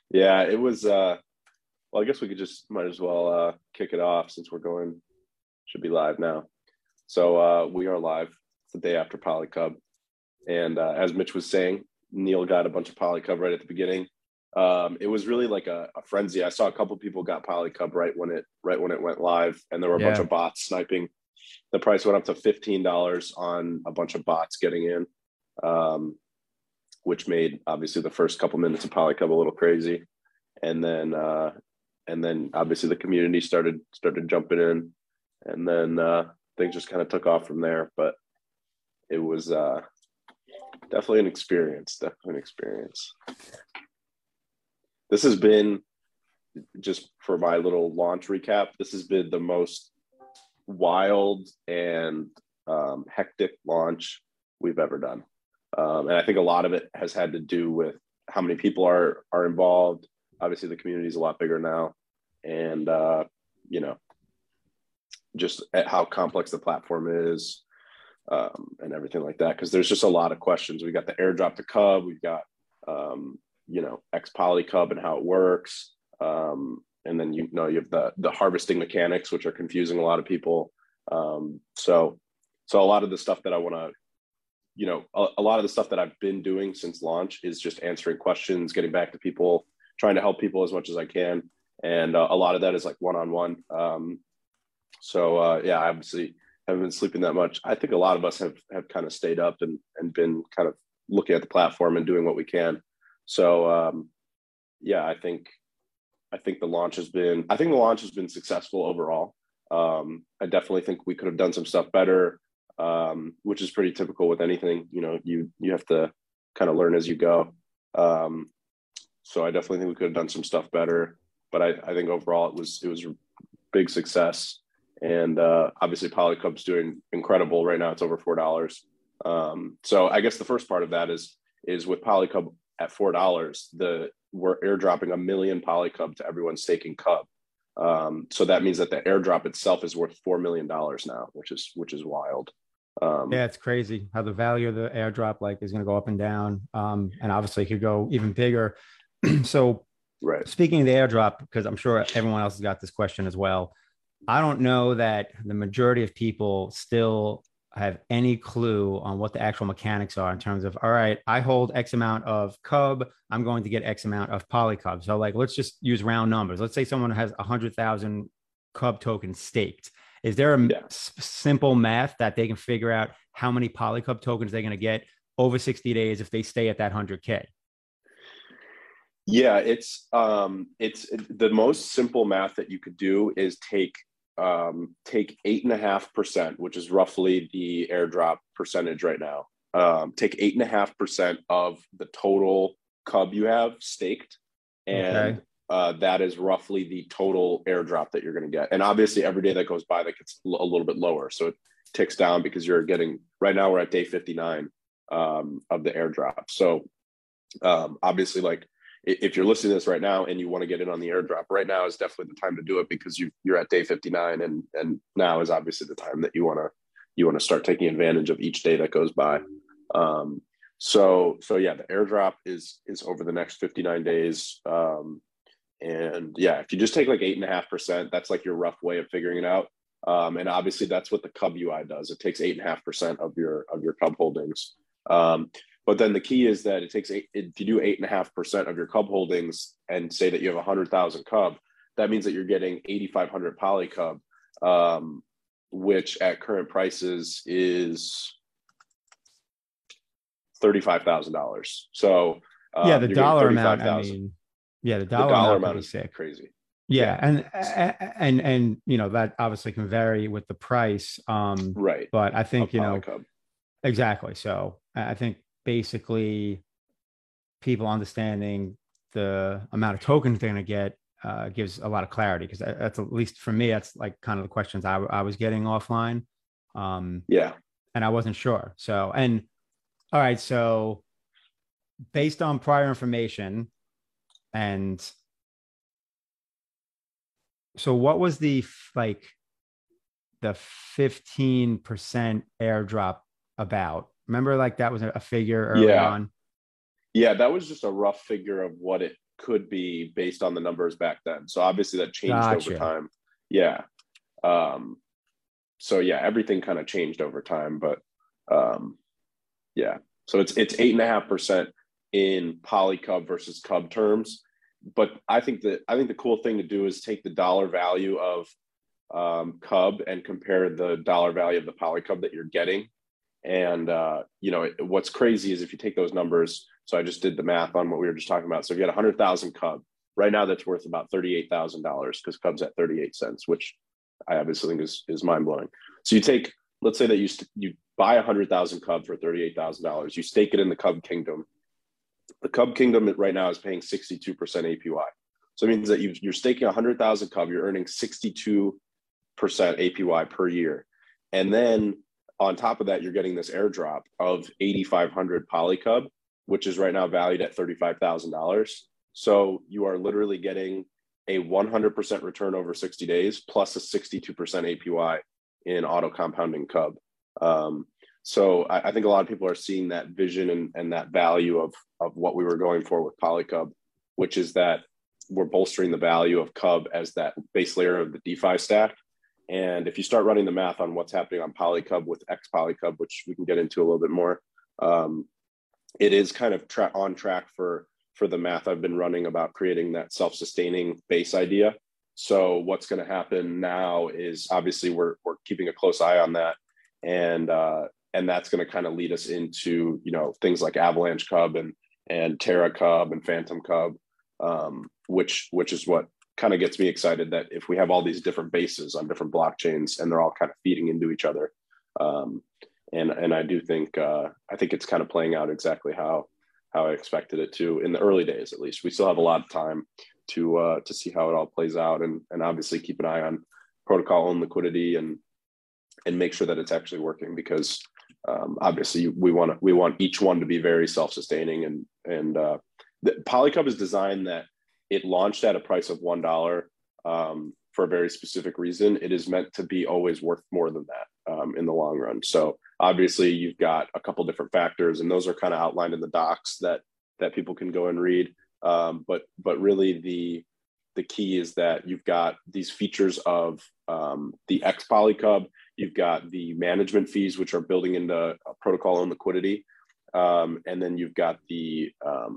Yeah, it was well, I guess we could just might as well kick it off since we're going should be live now. So we are live. It's the day after Polycub. And as Mitch was saying, Neil got a bunch of Polycub right at the beginning. It was really like a frenzy. I saw a couple of people got Polycub right when it went live, and there were a bunch Yeah. of bots sniping. The price went up to $15 on a bunch of bots getting in, um, which made obviously the first couple minutes of Polycub a little crazy, and then obviously the community started jumping in, and then things just kind of took off from there. But it was definitely an experience. Definitely an experience. This has been, just for my little launch recap, this has been the most wild and hectic launch we've ever done. And I think a lot of it has had to do with how many people are involved. Obviously, the community is a lot bigger now, and you know, just at how complex the platform is, and everything like that. Because there's just a lot of questions. We got the airdrop to Cub. We've got X Poly Cub and how it works. And then you have the harvesting mechanics, which are confusing a lot of people. So a lot of the stuff that I want to, a lot of the stuff that I've been doing since launch is just answering questions, getting back to people, trying to help people as much as I can. And a lot of that is like one-on-one. Yeah, I obviously haven't been sleeping that much. I think a lot of us have kind of stayed up and been kind of looking at the platform and doing what we can. So yeah, I think the launch has been successful overall. I definitely think we could have done some stuff better, which is pretty typical with anything. You have to kind of learn as you go. So I definitely think we could have done some stuff better, but I think overall it was a big success. And obviously Polycub's doing incredible right now. It's over $4. So I guess the first part of that is with Polycub at $4, we're airdropping 1 million Polycub to everyone staking Cub. So that means that the airdrop itself is worth $4 million now, which is wild. Yeah, it's crazy how the value of the airdrop is going to go up and down. And obviously it could go even bigger. So right. Speaking of the airdrop, because I'm sure everyone else has got this question as well, I don't know that the majority of people still have any clue on what the actual mechanics are in terms of, all right, I hold X amount of Cub, I'm going to get X amount of Polycub. So let's just use round numbers. Let's say someone has 100,000 Cub tokens staked. Is there a simple math that they can figure out how many Polycub tokens they're going to get over 60 days if they stay at that 100K? Yeah, it's the most simple math that you could do is take 8.5%, which is roughly the airdrop percentage right now. Take 8.5% of the total Cub you have staked, and that is roughly the total airdrop that you're going to get. And obviously, every day that goes by, that gets a little bit lower, so it ticks down because you're getting. Right now, we're at day 59 of the airdrop. So obviously, if you're listening to this right now and you want to get in on the airdrop, right now is definitely the time to do it because you're at day 59, and now is obviously the time that you want to start taking advantage of each day that goes by. So yeah, the airdrop is over the next 59 days. And yeah, if you just take 8.5%, that's your rough way of figuring it out. And obviously that's what the Cub UI does. It takes 8.5% of your Cub holdings. But then the key is that if you do 8.5% of your Cub holdings and say that you have 100,000 Cub, that means that you're getting 8,500 Polycub, which at current prices is $35,000. So yeah, the dollar amount. I mean, yeah, the dollar amount is sick. Crazy. Yeah, and that obviously can vary with the price. Right. But I think Polycub. Exactly. So I think basically people understanding the amount of tokens they're going to get gives a lot of clarity, because that's, at least for me, that's kind of the questions I was getting offline. Yeah. And I wasn't sure. So, and all right, so based on prior information, and so what was the 15% airdrop about? Remember, that was a figure early on. Yeah, that was just a rough figure of what it could be based on the numbers back then. So obviously that changed over Gotcha. time. Yeah. So yeah, everything kind of changed over time, but yeah. So it's 8.5% in poly cub versus cub terms. But I think the cool thing to do is take the dollar value of cub and compare the dollar value of the poly cub that you're getting. And what's crazy is if you take those numbers. So I just did the math on what we were just talking about. So if you had 100,000 cub right now, that's worth about $38,000 because cub's at 38 cents, which I obviously think is mind blowing. So you take, let's say that you buy 100,000 cub for $38,000. You stake it in the Cub Kingdom. The Cub Kingdom right now is paying 62% APY. So it means that you're staking 100,000 cub, you're earning 62% APY per year. And then on top of that, you're getting this airdrop of 8,500 poly cub, which is right now valued at $35,000. So you are literally getting a 100% return over 60 days plus a 62% APY in auto compounding cub. So I think a lot of people are seeing that vision and that value of what we were going for with Polycub, which is that we're bolstering the value of Cub as that base layer of the DeFi stack. And if you start running the math on what's happening on Polycub with X Polycub, which we can get into a little bit more, it is kind of on track for the math I've been running about creating that self-sustaining base idea. So what's going to happen now is obviously we're keeping a close eye on that, and that's going to kind of lead us into things like Avalanche Cub and Terra Cub and Phantom Cub, which is what kind of gets me excited, that if we have all these different bases on different blockchains and they're all kind of feeding into each other, and I do think it's kind of playing out exactly how I expected it to in the early days. At least we still have a lot of time to see how it all plays out, and obviously keep an eye on protocol owned liquidity and make sure that it's actually working, because obviously we want each one to be very self-sustaining, and the Polycub is designed that it launched at a price of $1 for a very specific reason. It is meant to be always worth more than that in the long run. So obviously you've got a couple different factors, and those are kind of outlined in the docs that people can go and read. But really the key is that you've got these features of the X Polycub. You've got the management fees, which are building into a protocol and liquidity, and then you've got the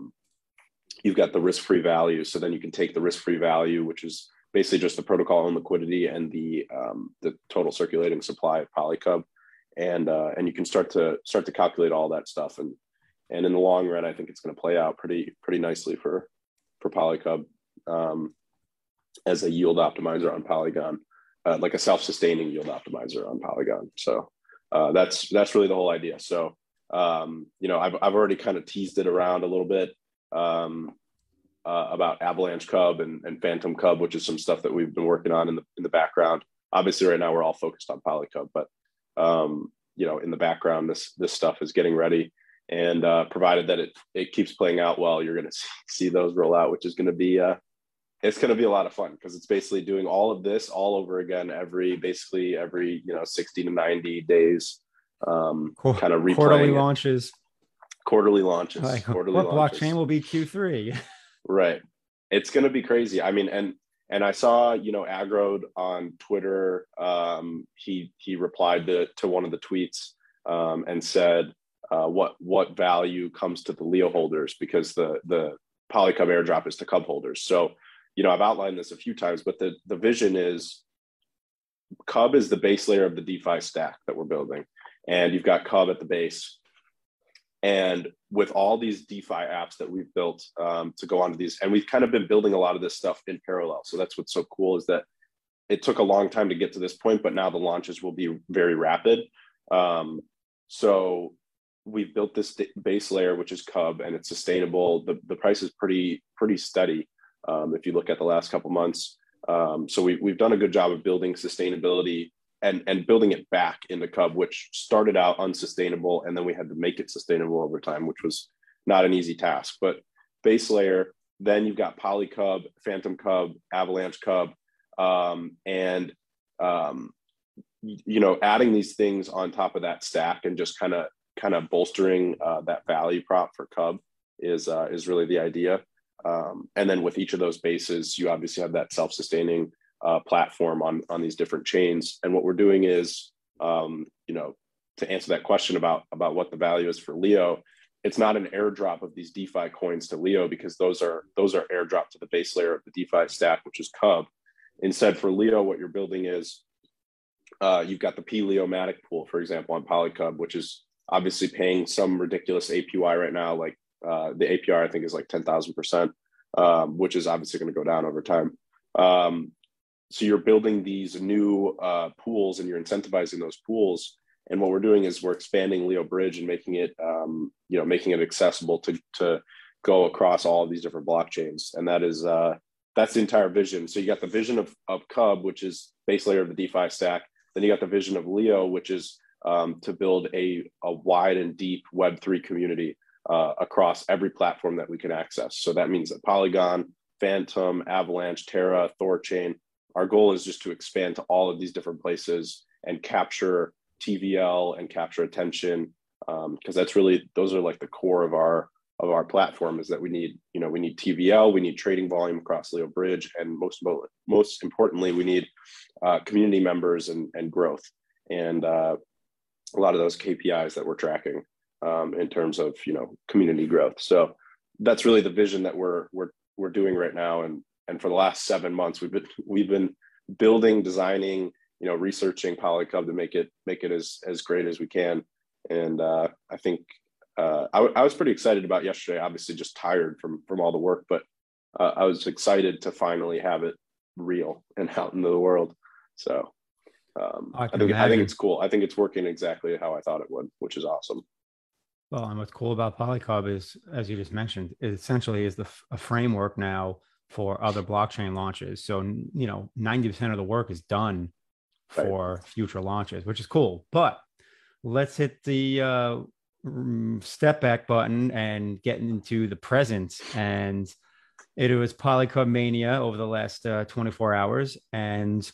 risk-free value. So then you can take the risk-free value, which is basically just the protocol and liquidity and the total circulating supply of Polycub, and you can start to calculate all that stuff. And in the long run, I think it's going to play out pretty nicely for Polycub as a yield optimizer on Polygon, like a self-sustaining yield optimizer on Polygon. So that's really the whole idea. So I've already kind of teased it around a little bit about Avalanche Cub and Phantom Cub, which is some stuff that we've been working on in the background. Obviously, right now we're all focused on Polycub, but in the background, this stuff is getting ready. And provided that it keeps playing out well, you're going to see those roll out, which is going to be it's going to be a lot of fun, because it's basically doing all of this all over again every 60 to 90 days. Kind of replaying quarterly launches. Quarterly launches. Like, quarterly what launches. blockchain will be Q3? Right. It's going to be crazy. I mean, and I saw, Agrode on Twitter. He replied to one of the tweets and said, what value comes to the Leo holders, because the Polycub airdrop is to Cub holders. So, I've outlined this a few times, but the vision is Cub is the base layer of the DeFi stack that we're building. And you've got Cub at the base. And with all these DeFi apps that we've built to go onto these, and we've kind of been building a lot of this stuff in parallel. So that's what's so cool, is that it took a long time to get to this point, but now the launches will be very rapid. So we've built this base layer, which is Cub, and it's sustainable. The price is pretty steady if you look at the last couple months. So we've done a good job of building sustainability and building it back into Cub, which started out unsustainable, and then we had to make it sustainable over time, which was not an easy task. But base layer, then you've got Polycub, Phantom Cub, Avalanche Cub, and adding these things on top of that stack and just kind of bolstering that value prop for Cub is really the idea. And then with each of those bases, you obviously have that self-sustaining platform on these different chains. And what we're doing is, to answer that question about what the value is for Leo, it's not an airdrop of these DeFi coins to Leo, because those are airdrop to the base layer of the DeFi stack, which is Cub. Instead, for Leo, what you're building is you've got the P-Leo-Matic pool, for example, on Polycub, which is obviously paying some ridiculous APY right now. Like the APR, I think, is like 10,000%, which is obviously going to go down over time. So you're building these new pools, and you're incentivizing those pools. And what we're doing is we're expanding Leo Bridge and making it, making it accessible to go across all of these different blockchains. And that's the entire vision. So you got the vision of Cub, which is base layer of the DeFi stack. Then you got the vision of Leo, which is to build a wide and deep Web3 community across every platform that we can access. So that means that Polygon, Phantom, Avalanche, Terra, Thorchain. Our goal is just to expand to all of these different places and capture TVL and capture attention, because those are like the core of our platform, is that we need TVL, we need trading volume across Leo Bridge, and most importantly, we need community members and growth, and a lot of those KPIs that we're tracking in terms of community growth. So that's really the vision that we're doing right now, and for the last 7 months we've been building, designing, researching Polycub to make it as great as we can. And I think I was pretty excited about yesterday, obviously just tired from all the work, but I was excited to finally have it real and out into the world. So I think it's cool. I think it's working exactly how I thought it would, which is awesome. Well, and what's cool about Polycub is, as you just mentioned, it essentially is a framework now for other blockchain launches. So, 90% of the work is done for future launches, which is cool. But let's hit the step back button and get into the present. And it was Polycub Mania over the last 24 hours. And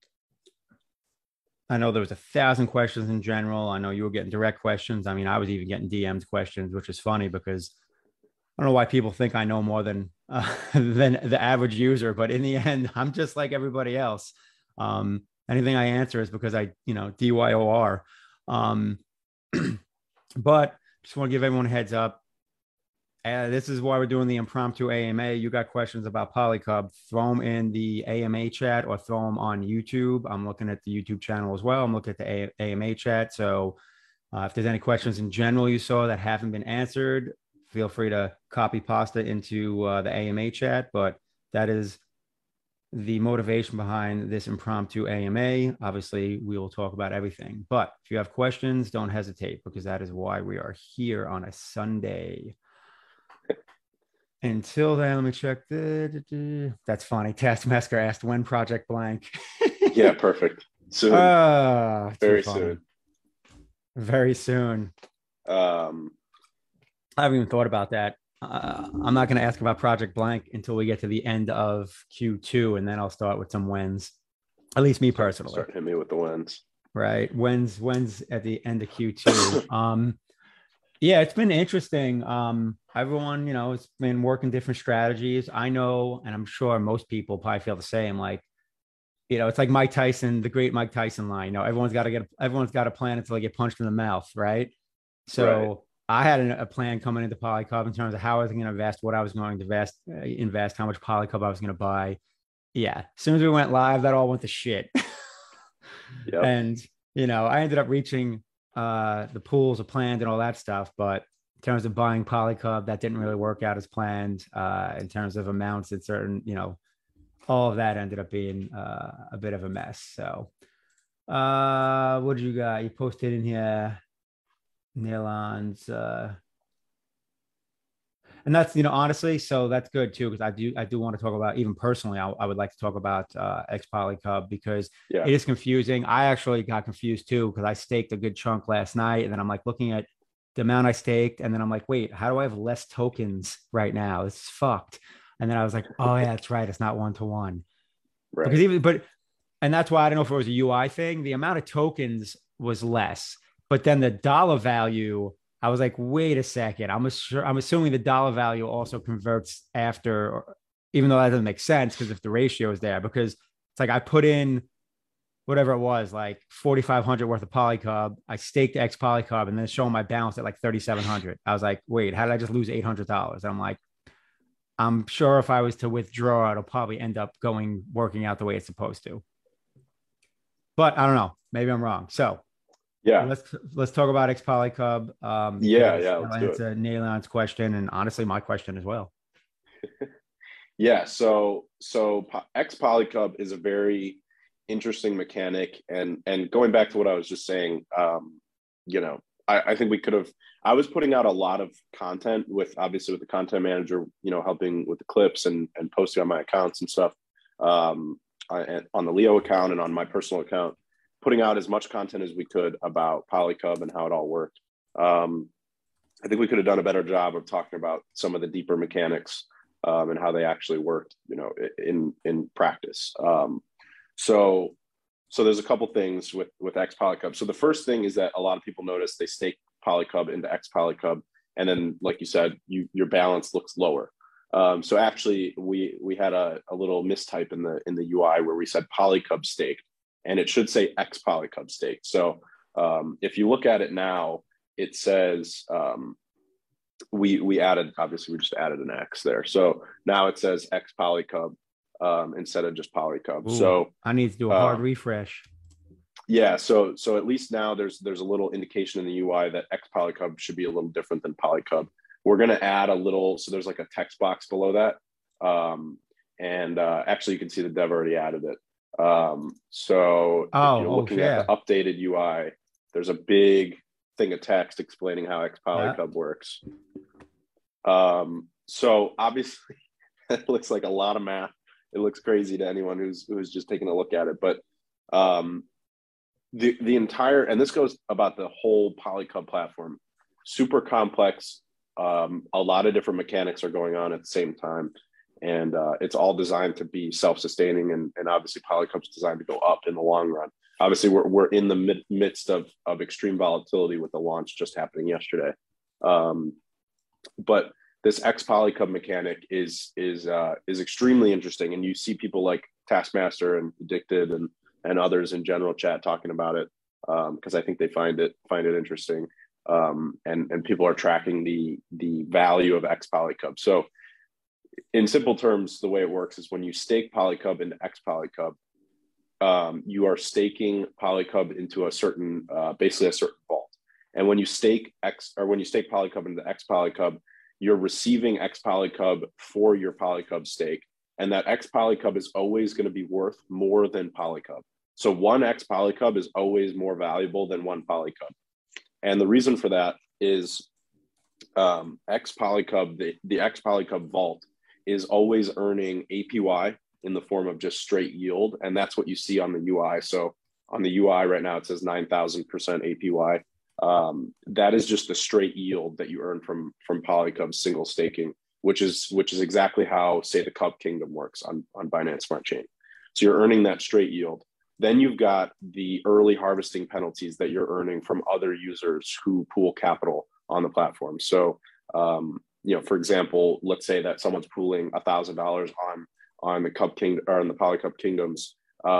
I know there was 1,000 questions in general. I know you were getting direct questions. I mean, I was even getting DM'd questions, which is funny because I don't know why people think I know more than the average user, but in the end, I'm just like everybody else. Anything I answer is because I, DYOR. But just want to give everyone a heads up. This is why we're doing the impromptu AMA. You got questions about Polycub, throw them in the AMA chat or throw them on YouTube. I'm looking at the YouTube channel as well. I'm looking at the AMA chat. So if there's any questions in general you saw that haven't been answered, feel free to copy pasta into the AMA chat. But that is the motivation behind this impromptu AMA. Obviously, we will talk about everything. But if you have questions, don't hesitate, because that is why we are here on a Sunday. Until then, let me check. That's funny. Taskmaster asked when Project Blank. Yeah, perfect. Soon. Very soon. Very soon. I haven't even thought about that. I'm not going to ask about Project Blank until we get to the end of Q2, and then I'll start with some wins. At least me personally. Start hitting me with the wins. Right. Wins at the end of Q2. Yeah, it's been interesting. Everyone, it's been working different strategies. I know, and I'm sure most people probably feel the same. Like, it's like Mike Tyson, the great Mike Tyson line. Everyone's got a plan until they get punched in the mouth, right? So right. I had a plan coming into Polycub in terms of how I was going to invest, what I was going to invest, how much Polycub I was going to buy. Yeah, as soon as we went live, that all went to shit. Yep. And I ended up reaching the pools are planned and all that stuff, but in terms of buying Polycub, that didn't really work out as planned. In terms of amounts and certain, all of that ended up being a bit of a mess. So what did you got? You posted in here Nylon's and that's honestly, so that's good too, because I do want to talk about, even personally, I would like to talk about X Polycub, because it is confusing. I actually got confused too, because I staked a good chunk last night, and then I'm like looking at the amount I staked, and then I'm like, wait, how do I have less tokens right now? This is fucked. And then I was like, oh yeah, that's right, it's not 1-to-1. Right. Because and that's why I don't know if it was a UI thing. The amount of tokens was less, but then the dollar value I was like, wait a second. I'm assuming the dollar value also converts after, even though that doesn't make sense because if the ratio is there, because it's like I put in whatever it was, like 4,500 worth of Polycub. I staked X Polycub and then it's showing my balance at like 3,700. I was like, wait, how did I just lose $800? I'm like, I'm sure if I was to withdraw, it'll probably end up working out the way it's supposed to. But I don't know. Maybe I'm wrong. So Yeah. let's talk about X Polycub. Yeah. Let's do it's a Naleon's question and honestly my question as well. Yeah. So X Polycub is a very interesting mechanic, and going back to what I was just saying, I think we could have. I was putting out a lot of content with the content manager, helping with the clips and posting on my accounts and stuff, on the Leo account and on my personal account, putting out as much content as we could about Polycub and how it all worked. I think we could have done a better job of talking about some of the deeper mechanics and how they actually worked, in practice. So there's a couple things with X Polycub. So the first thing is that a lot of people notice they stake Polycub into X Polycub, and then, like you said, your balance looks lower. So actually, we had a little mistype in the UI where we said Polycub staked, and it should say X Polycub staked. So if you look at it now, it says we just added an X there. So now it says X Polycub instead of just Polycub. Ooh, so I need to do a hard refresh. Yeah, so at least now there's a little indication in the UI that X Polycub should be a little different than Polycub. We're going to add a little, so there's like a text box below that. Actually you can see the dev already added it. So if you're looking at the updated UI, there's a big thing of text explaining how X Polycub works. So obviously it looks like a lot of math. It looks crazy to anyone who's just taking a look at it, but the entire, and this goes about the whole Polycub platform, super complex. A lot of different mechanics are going on at the same time, and it's all designed to be self-sustaining, and obviously Polycub's designed to go up in the long run. Obviously we're in the midst of extreme volatility with the launch just happening yesterday, but this X Polycub mechanic is extremely interesting, and you see people like Taskmaster and Addicted and others in general chat talking about it, because I think they find it interesting, and people are tracking the value of X Polycub. So in simple terms, the way it works is when you stake Polycub into X Polycub, you are staking Polycub into basically a certain vault, and when you stake Polycub into X Polycub, you're receiving X Polycub for your Polycub stake, and that X Polycub is always going to be worth more than Polycub. So one X Polycub is always more valuable than one Polycub. And the reason for that is X Polycub, the X Polycub vault is always earning APY in the form of just straight yield. And that's what you see on the UI. So on the UI right now, it says 9,000% APY. That is just the straight yield that you earn from Polycub single staking, which is exactly how, say, the Cub Kingdom works on Binance Smart Chain. So you're earning that straight yield. Then you've got the early harvesting penalties that you're earning from other users who pool capital on the platform. So, for example, let's say that someone's pooling $1,000 on the Cub Kingdom or on the Polycub Kingdoms.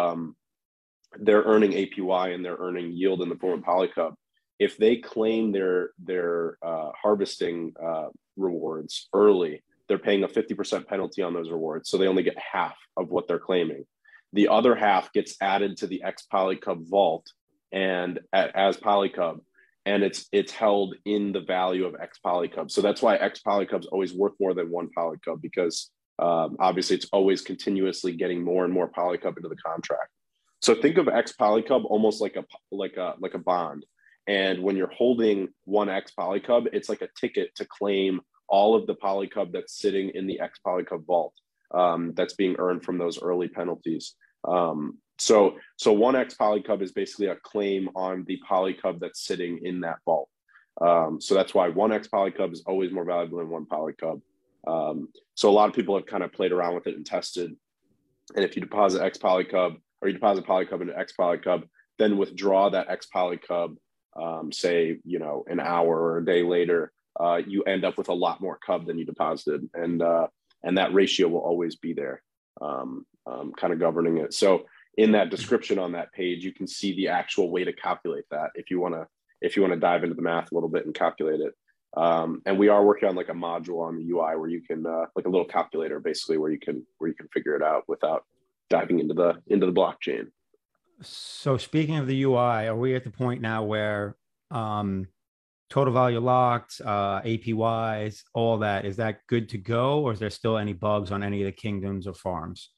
They're earning APY and they're earning yield in the form of Polycub. If they claim their harvesting rewards early, they're paying a 50% penalty on those rewards. So they only get half of what they're claiming. The other half gets added to the X Polycub vault and as Polycub, and it's held in the value of X Polycub. So that's why X Polycub is always worth more than one Polycub, because obviously it's always continuously getting more and more Polycub into the contract. So think of X Polycub almost like a bond. And when you're holding one X Polycub, it's like a ticket to claim all of the Polycub that's sitting in the X Polycub vault, that's being earned from those early penalties. So one X Polycub is basically a claim on the Polycub that's sitting in that vault. So that's why one X Polycub is always more valuable than one Polycub. So a lot of people have kind of played around with it and tested. And if you deposit X Polycub or you deposit Polycub into X Polycub, then withdraw that X Polycub say, an hour or a day later, you end up with a lot more cub than you deposited. And that ratio will always be there, kind of governing it. So in that description on that page, you can see the actual way to calculate that if you want to dive into the math a little bit and calculate it. And we are working on like a module on the UI where you can like a little calculator basically where you can figure it out without diving into the blockchain. So speaking of the UI, are we at the point now where total value locked, APYs, all that, is that good to go, or is there still any bugs on any of the kingdoms or farms?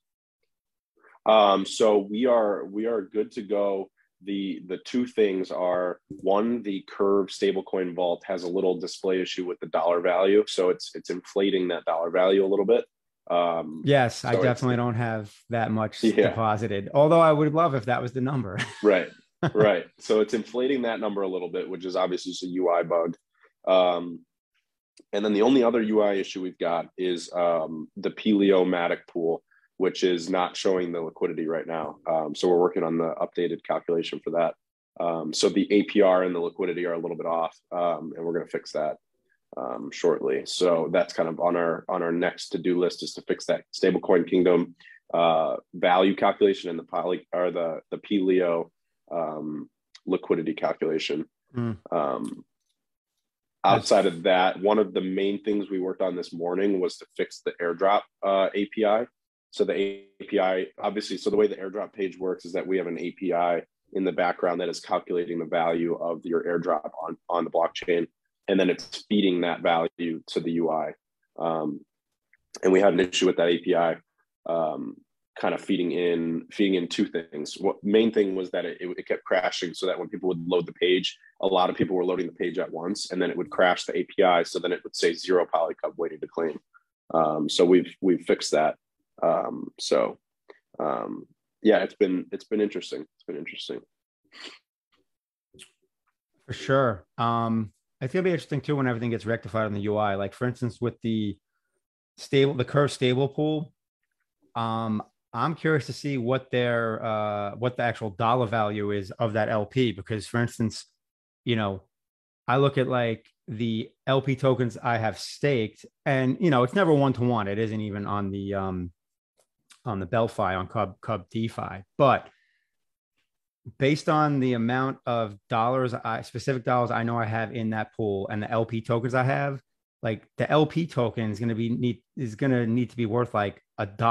So we are good to go. The two things are, one, the Curve stablecoin vault has a little display issue with the dollar value, so it's inflating that dollar value a little bit. Yes, so I definitely don't have that much deposited, although I would love if that was the number. Right. So it's inflating that number a little bit, which is obviously just a UI bug. And then the only other UI issue we've got is the Pelio Matic pool, which is not showing the liquidity right now. So we're working on the updated calculation for that. So the APR and the liquidity are a little bit off, and we're going to fix that shortly. So that's kind of on our next to-do list, is to fix that stablecoin kingdom value calculation and the Pelio liquidity calculation. Outside of that, one of the main things we worked on this morning was to fix the airdrop API. So the API, obviously, so the way the airdrop page works is that we have an API in the background that is calculating the value of your airdrop on the blockchain, and then it's feeding that value to the UI. And we had an issue with that API kind of feeding in two things. Main thing was that it kept crashing, so that when people would load the page, a lot of people were loading the page at once, and then it would crash the API, so then it would say 0 Polycub waiting to claim. So we've fixed that. Yeah, it's been interesting. It's been interesting. For sure. I think it'll be interesting too when everything gets rectified on the UI. Like for instance, with the Curve stable pool, I'm curious to see what the actual dollar value is of that LP, because for instance, I look at like the LP tokens I have staked, and it's never 1-to-1. It isn't even on the Belfi on Cub DeFi, but based on the amount of specific dollars I know I have in that pool and the LP tokens I have, like the LP token is going to need to be worth like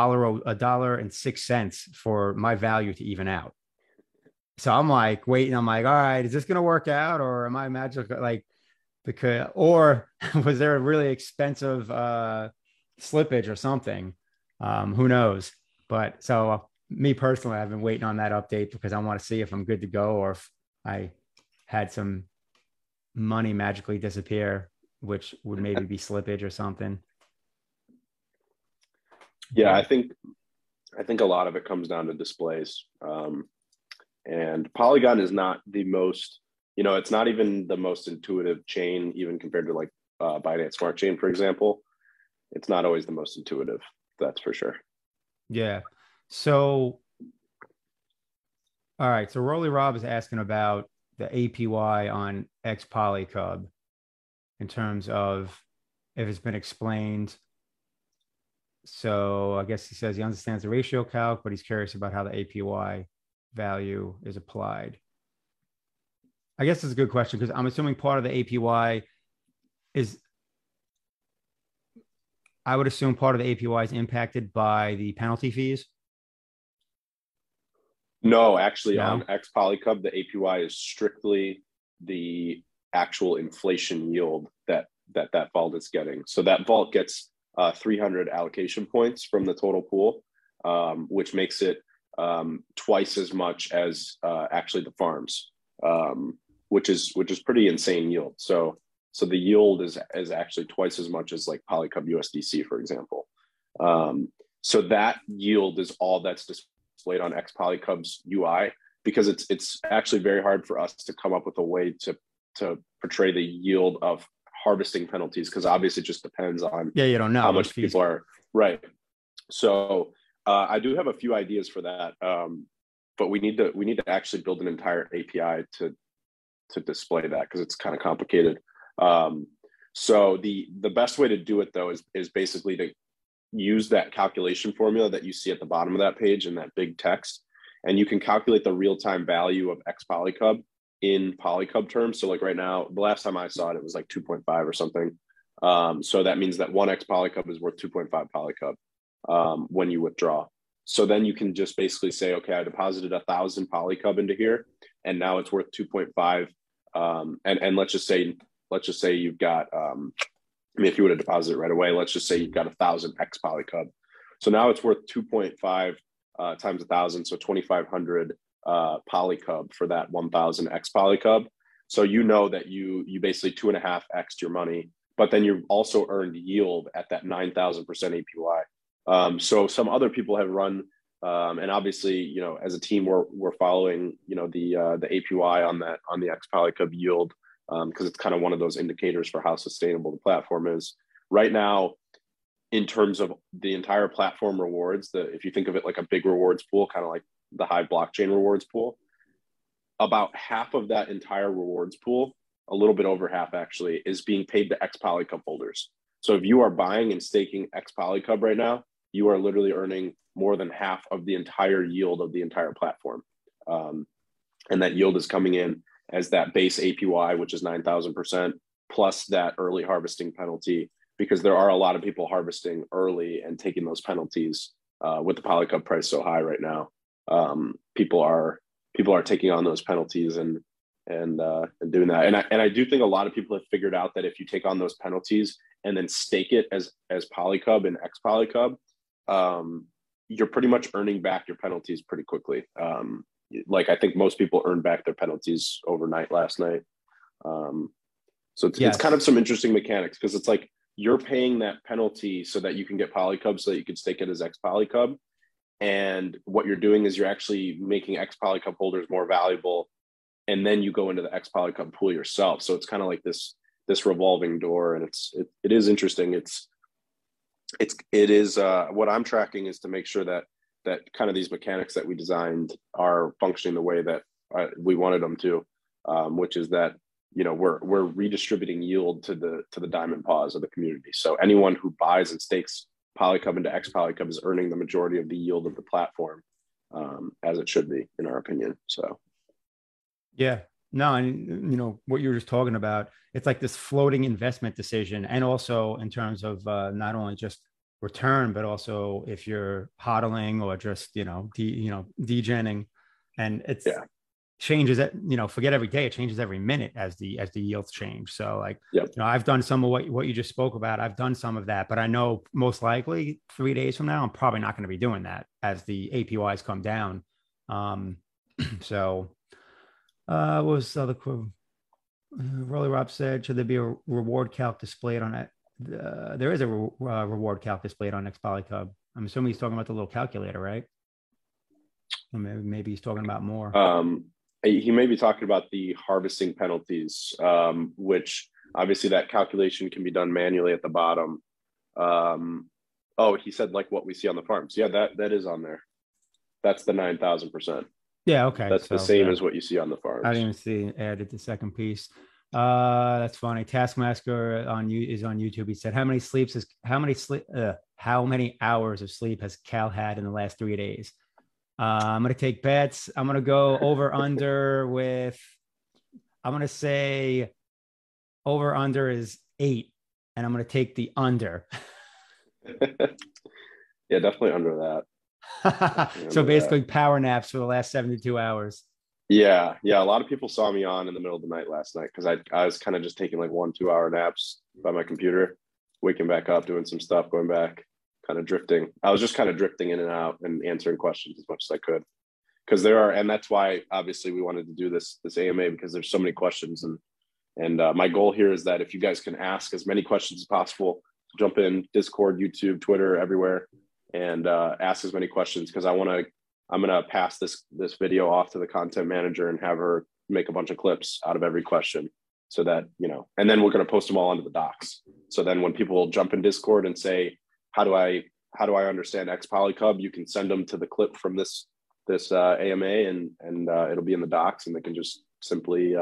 $1.06 for my value to even out. So I'm like waiting. I'm like, all right, is this going to work out, or am I magical? Like, or was there a really expensive slippage or something? Who knows? But so me personally, I've been waiting on that update because I want to see if I'm good to go, or if I had some money magically disappear, which would maybe be slippage or something. Yeah, I think a lot of it comes down to displays. And Polygon is not the most, it's not even the most intuitive chain, even compared to like Binance Smart Chain, for example. It's not always the most intuitive, that's for sure. Yeah. So, all right. So Rolly Rob is asking about the APY on X Polycub in terms of if it's been explained. So I guess he says he understands the ratio calc, but he's curious about how the APY value is applied. I guess it's a good question, because I'm assuming part of the APY is, I would assume part of the APY is impacted by the penalty fees. No, actually, on X Polycub, the APY is strictly the actual inflation yield that vault is getting. So that vault gets 300 allocation points from the total pool, which makes it twice as much as actually the farms, which is pretty insane yield. So the yield is actually twice as much as like Polycub USDC, for example. So that yield is all that's displayed on X Polycub's UI, because it's actually very hard for us to come up with a way to portray the yield of harvesting penalties, because obviously it just depends on you don't know how much people are right. So I do have a few ideas for that, but we need to actually build an entire API to display that because it's kind of complicated. So the best way to do it though is basically to use that calculation formula that you see at the bottom of that page in that big text, and you can calculate the real-time value of X polycub in polycub terms. So like right now, the last time I saw it, it was like 2.5 or something. So that means that one X polycub is worth 2.5 polycub when you withdraw. So then you can just basically say, okay, I deposited 1,000 polycub into here, and now it's worth 2.5. And let's just say you've got, I mean, if you would have deposited right away, let's just say you've got 1,000 X polycub. So now it's worth 2.5 times 1,000, so 2,500 polycub for that 1,000 X polycub. So you know that you basically 2.5x your money, but then you've also earned yield at that 9,000% APY. So some other people have run, and obviously, you know, as a team, we're following, you know, the APY on the X polycub yield, because it's kind of one of those indicators for how sustainable the platform is right now. In terms of the entire platform rewards, if you think of it like a big rewards pool, kind of like the Hive blockchain rewards pool, about half of that entire rewards pool, a little bit over half actually, is being paid to X polycub holders. So if you are buying and staking X polycub right now, you are literally earning more than half of the entire yield of the entire platform. And that yield is coming in as that base APY, which is 9,000%, plus that early harvesting penalty, because there are a lot of people harvesting early and taking those penalties with the polycub price so high right now. People are taking on those penalties and doing that. And I do think a lot of people have figured out that if you take on those penalties and then stake it as polycub and X polycub, you're pretty much earning back your penalties pretty quickly. Like I think most people earned back their penalties overnight last night. So it's kind of some interesting mechanics, because it's like you're paying that penalty so that you can get polycub, so that you can stake it as X polycub. And what you're doing is you're actually making X polycub holders more valuable, and then you go into the X polycub pool yourself. So it's kind of like this revolving door, and it is interesting. It is what I'm tracking is to make sure that kind of these mechanics that we designed are functioning the way that we wanted them to, which is that, you know, we're redistributing yield to the diamond paws of the community. So anyone who buys and stakes polycub into X polycub is earning the majority of the yield of the platform, as it should be, in our opinion. So yeah, no, and you know what you were just talking about, it's like this floating investment decision, and also in terms of not only just return, but also if you're hodling or just degenning, and it's changes it, forget every day, it changes every minute as the yields change. So like, I've done some of what you just spoke about. I've done some of that, but I know most likely 3 days from now, I'm probably not going to be doing that as the APYs come down. So what was the other quote? Rolly Rob said, should there be a reward calc displayed on it? There is a reward calc displayed on X polycub. I'm assuming he's talking about the little calculator, right? Or maybe he's talking about more. He may be talking about the harvesting penalties, which obviously that calculation can be done manually at the bottom. He said like what we see on the farms. Yeah, that is on there. That's the 9,000%. Yeah, okay. That's the same as what you see on the farms. I didn't even see added the second piece. That's funny. Taskmaster is on YouTube. He said, how many hours of sleep has Cal had in the last 3 days? I'm going to take bets. I'm going to go over under with, I'm going to say over under is 8, and I'm going to take the under. Yeah, definitely under that. So basically power naps for the last 72 hours. Yeah. A lot of people saw me on in the middle of the night last night, because I was kind of just taking like 1-2 hour naps by my computer, waking back up, doing some stuff, going back, kind of drifting. I was just kind of drifting in and out and answering questions as much as I could, because and that's why obviously we wanted to do this AMA, because there's so many questions, and my goal here is that if you guys can ask as many questions as possible, jump in Discord, YouTube, Twitter, everywhere, and ask as many questions, because I'm going to pass this video off to the content manager and have her make a bunch of clips out of every question, so that, and then we're going to post them all onto the docs. So then when people jump in Discord and say, how do I understand X polycub, you can send them to the clip from this AMA, and it'll be in the docs, and they can just simply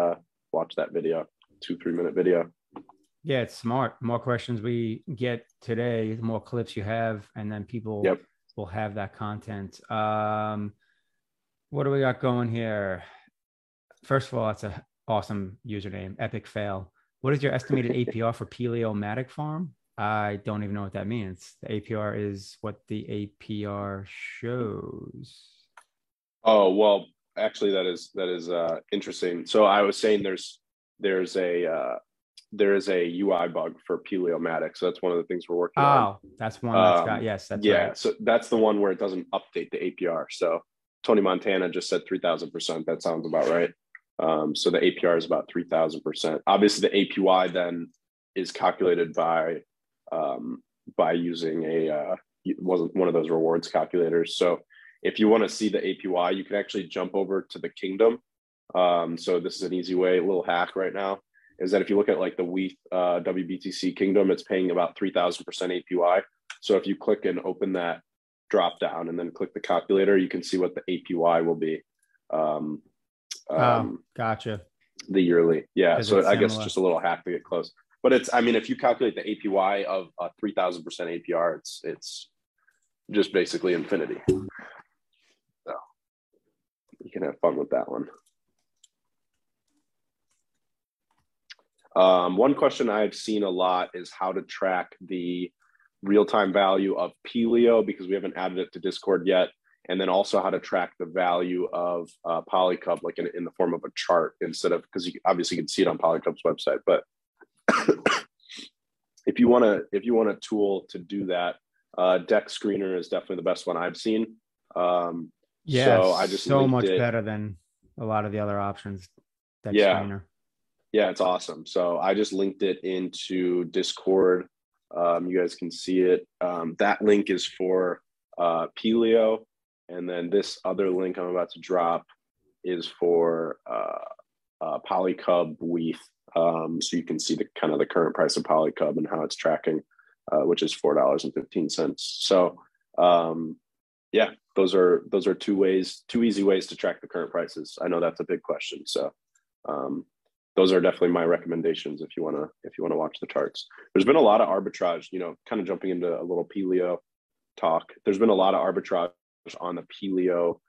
watch that video, 2-3 minute video. Yeah, it's smart. The more questions we get today, the more clips you have, and then people will have that content. What do we got going here? First of all, that's an awesome username, Epic Fail. What is your estimated APR for Pelio-Matic Farm? I don't even know what that means. The APR is what the APR shows. Oh, well, actually that is interesting. So I was saying there is a UI bug for Pelio-Matic. So that's one of the things we're working on. Oh, that's one that's got, yes, that's right. So that's the one where it doesn't update the APR. So Tony Montana just said 3,000%. That sounds about right. So the APR is about 3,000%. Obviously the APY then is calculated by using wasn't one of those rewards calculators. So if you want to see the APY, you can actually jump over to the Kingdom. So this is an easy way, a little hack right now, is that if you look at like the WETH WBTC Kingdom, it's paying about 3,000% APY. So if you click and open that drop down and then click the calculator, you can see what the APY will be. Gotcha. The yearly. Yeah. So I guess just a little hack to get close. But if you calculate the APY of a 3,000% APR, it's just basically infinity. So you can have fun with that one. One question I've seen a lot is how to track the real-time value of Pelio, because we haven't added it to Discord yet. And then also how to track the value of Polycub, like in the form of a chart instead of, because you obviously can see it on Polycub's website. But if you want a tool to do that, Dex Screener is definitely the best one I've seen. So I just much better than a lot of the other options. Dex Screener. Yeah, it's awesome. So I just linked it into Discord. You guys can see it. That link is for Pelio. And then this other link I'm about to drop is for Polycub WETH. So you can see the current price of Polycub and how it's tracking, which is $4.15. So those are two easy ways to track the current prices. I know that's a big question. So those are definitely my recommendations if you want to watch the charts. There's been a lot of arbitrage, kind of jumping into a little Pelio talk. There's been a lot of arbitrage on the Pelio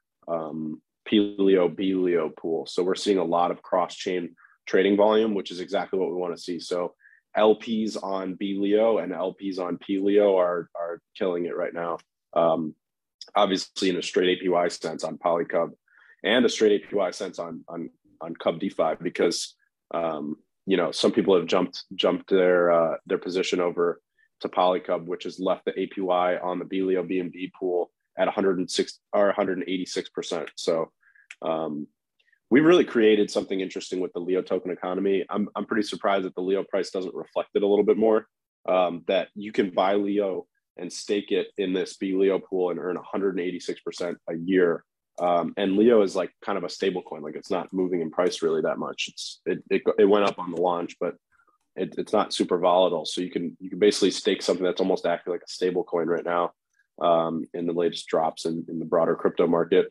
Belio pool. So we're seeing a lot of cross-chain trading volume, which is exactly what we want to see. So LPs on Belio and LPs on Pelio are killing it right now. Obviously in a straight APY sense on Polycub and a straight APY sense on Cub DeFi, because some people have jumped their position over to Polycub, which has left the APY on the Belio BNB pool at 106 or 186%. So we've really created something interesting with the Leo token economy. I'm pretty surprised that the Leo price doesn't reflect it a little bit more. That you can buy Leo and stake it in this Belio pool and earn 186% a year. And Leo is like kind of a stable coin. Like it's not moving in price really that much. It went up on the launch, but it's not super volatile. So you can basically stake something that's almost acting like a stable coin right now in the latest drops in the broader crypto market.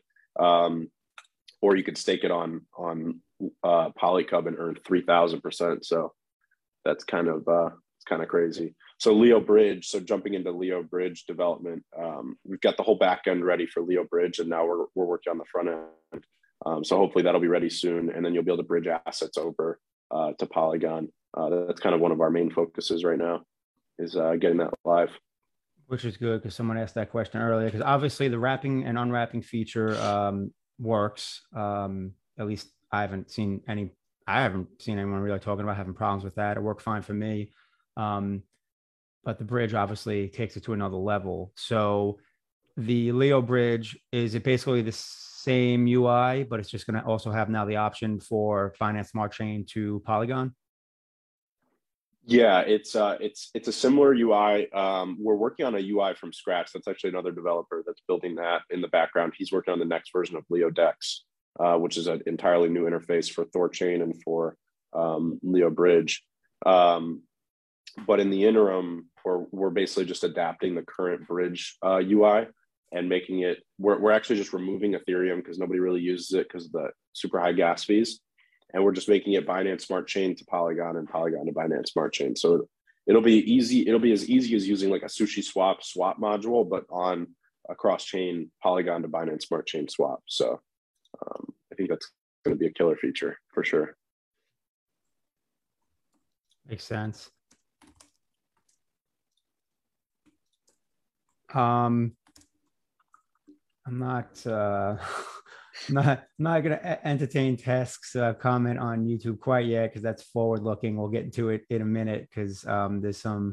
Or you could stake it on Polycub and earn 3,000%. So that's kind of crazy. So Leo Bridge, so jumping into Leo Bridge development, we've got the whole back end ready for Leo Bridge, and now we're working on the front end. So hopefully that'll be ready soon, and then you'll be able to bridge assets over to Polygon. That's kind of one of our main focuses right now, is getting that live. Which is good, because someone asked that question earlier, because obviously the wrapping and unwrapping feature works. At least I haven't seen anyone really talking about having problems with that. It worked fine for me. But the bridge obviously takes it to another level. So the Leo bridge, is it basically the same UI, but it's just going to also have now the option for Binance Smart Chain to Polygon? Yeah, it's a similar UI. We're working on a UI from scratch. That's actually another developer that's building that in the background. He's working on the next version of Leo Dex, which is an entirely new interface for Thorchain and for Leo Bridge. But in the interim, we're basically just adapting the current bridge UI and making it. We're actually just removing Ethereum because nobody really uses it because of the super high gas fees. and we're just making it Binance Smart Chain to Polygon and Polygon to Binance Smart Chain. So it'll be easy. It'll be as easy as using like a SushiSwap swap module, but on a cross-chain Polygon to Binance Smart Chain swap. So I think that's going to be a killer feature for sure. Makes sense. I'm not not going to entertain Tesk's comment on YouTube quite yet, because that's forward looking. We'll get into it in a minute, because there's some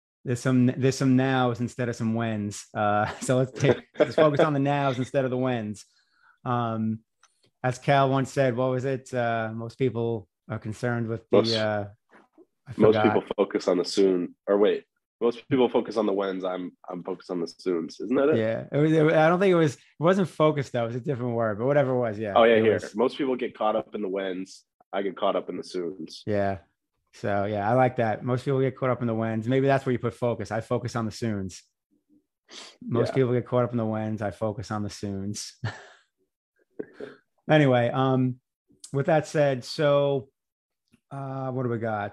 nows instead of some whens. So let's focus on the nows instead of the whens. As Cal once said, what was it? Most people are concerned with the. Most people focus on the soon. Or wait, most people focus on the whens. I'm focused on the soons. Isn't that it? Yeah, I don't think it wasn't focused though. It was a different word, but whatever it was. Yeah. Oh yeah, here. Most people get caught up in the whens. I get caught up in the soons. Yeah. So yeah, I like that. Most people get caught up in the whens. Maybe that's where you put focus. I focus on the soons. Most people get caught up in the whens. I focus on the soons. Anyway, with that said, so what do we got?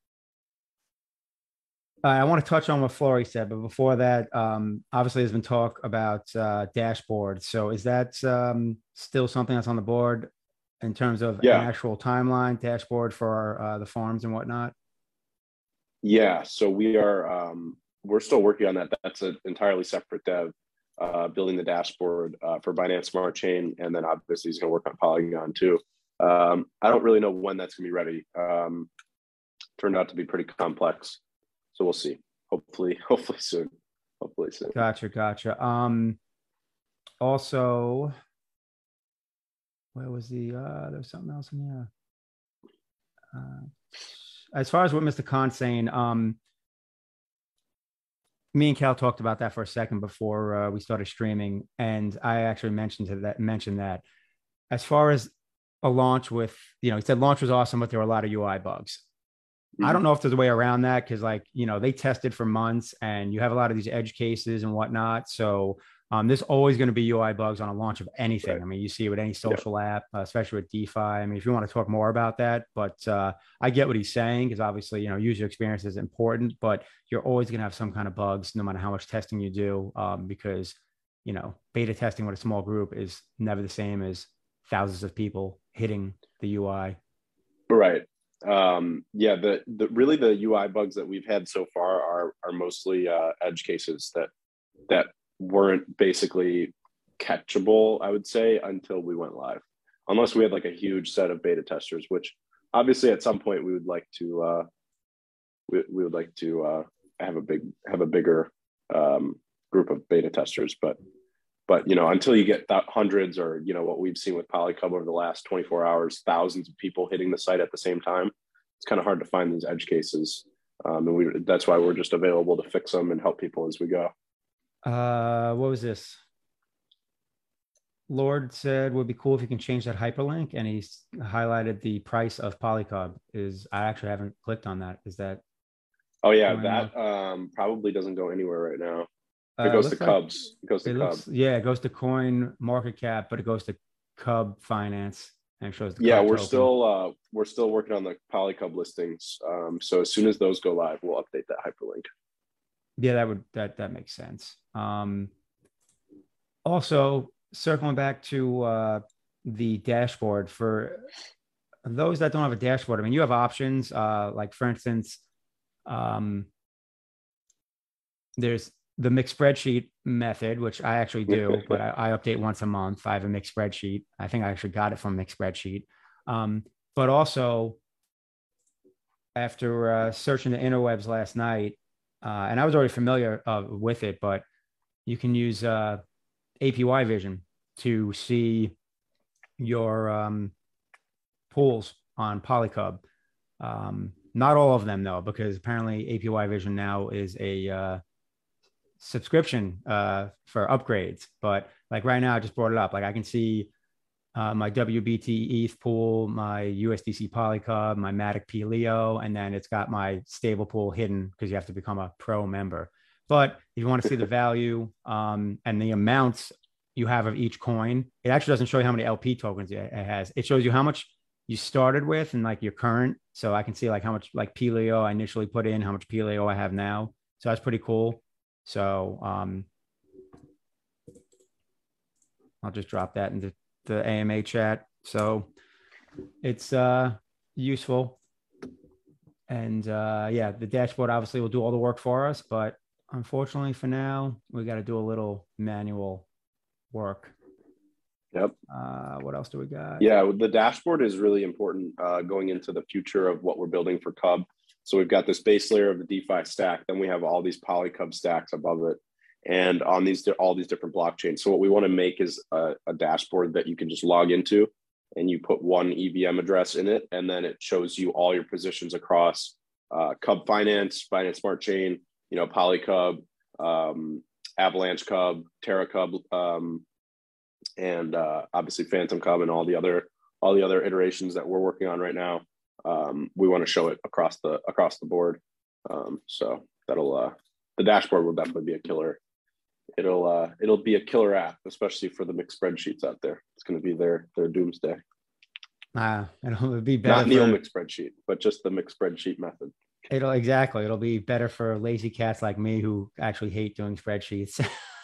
I want to touch on what Flory said, but before that, obviously there's been talk about dashboard. So is that still something that's on the board in terms of an actual timeline dashboard for the farms and whatnot? Yeah, so we're still working on that. That's an entirely separate dev, building the dashboard for Binance Smart Chain, and then obviously he's going to work on Polygon too. I don't really know when that's going to be ready. Turned out to be pretty complex. So we'll see. Hopefully soon. Gotcha. Also, where was there's something else in here. As far as what Mr. Khan's saying, me and Cal talked about that for a second before we started streaming, and I actually mentioned that as far as a launch with, he said launch was awesome, but there were a lot of UI bugs. I don't know if there's a way around that, because they tested for months and you have a lot of these edge cases and whatnot. So there's always going to be UI bugs on a launch of anything. Right. I mean, you see it with any social app, especially with DeFi. I mean, if you want to talk more about that, but I get what he's saying, because obviously, user experience is important, but you're always going to have some kind of bugs no matter how much testing you do, because, beta testing with a small group is never the same as thousands of people hitting the UI. Right. The UI bugs that we've had so far are mostly edge cases that weren't basically catchable, I would say, until we went live, unless we had like a huge set of beta testers, which obviously at some point we would like to have a bigger group of beta testers, but until you get hundreds, or what we've seen with Polycub over the last 24 hours, thousands of people hitting the site at the same time, it's kind of hard to find these edge cases, and that's why we're just available to fix them and help people as we go. What was this? Lord said would be cool if you can change that hyperlink, and he's highlighted the price of Polycub. I actually haven't clicked on that. Is that? Oh yeah, that probably doesn't go anywhere right now. It goes to Cubs. It goes to Cubs. Yeah, it goes to Coin Market Cap, but it goes to Cub Finance and shows the. Yeah, we're token. Still working on the Polycub listings. So as soon as those go live, we'll update that hyperlink. Yeah, that makes sense. Also, circling back to the dashboard, for those that don't have a dashboard, I mean, you have options. Like for instance, there's the mixed spreadsheet method, which I actually do, but I update once a month. I have a mixed spreadsheet. I think I actually got it from mixed spreadsheet. But also, after searching the interwebs last night, and I was already familiar with it, but you can use APY Vision to see your pools on Polycub. Not all of them, though, because apparently APY Vision now is a subscription for upgrades. But like right now, I just brought it up. Like I can see my WBT ETH pool, my USDC Polycub, my Matic P Leo, and then it's got my stable pool hidden because you have to become a pro member. But if you want to see the value and the amounts you have of each coin, it actually doesn't show you how many LP tokens it has. It shows you how much you started with and like your current. So I can see like how much like Paleo I initially put in, how much Paleo I have now. So that's pretty cool. So I'll just drop that into the AMA chat. So it's useful. And yeah, the dashboard obviously will do all the work for us, but unfortunately for now, we got to do a little manual work. Yep. What else do we got? Yeah, the dashboard is really important going into the future of what we're building for Cub. So we've got this base layer of the DeFi stack. Then we have all these Polycub stacks above it, and on these all these different blockchains. So what we want to make is a dashboard that you can just log into, and you put one EVM address in it, and then it shows you all your positions across Cub Finance, Binance Smart Chain, Polycub, Avalanche Cub, Terra Cub, and obviously Phantom Cub, and all the other iterations that we're working on right now. We want to show it across the board. So that'll the dashboard will definitely be a killer. It'll be a killer app, especially for the mixed spreadsheets out there. It's going to be their doomsday. It'll be better. Not Neil mixed spreadsheet, but just the mixed spreadsheet method. It'll be better for lazy cats like me who actually hate doing spreadsheets.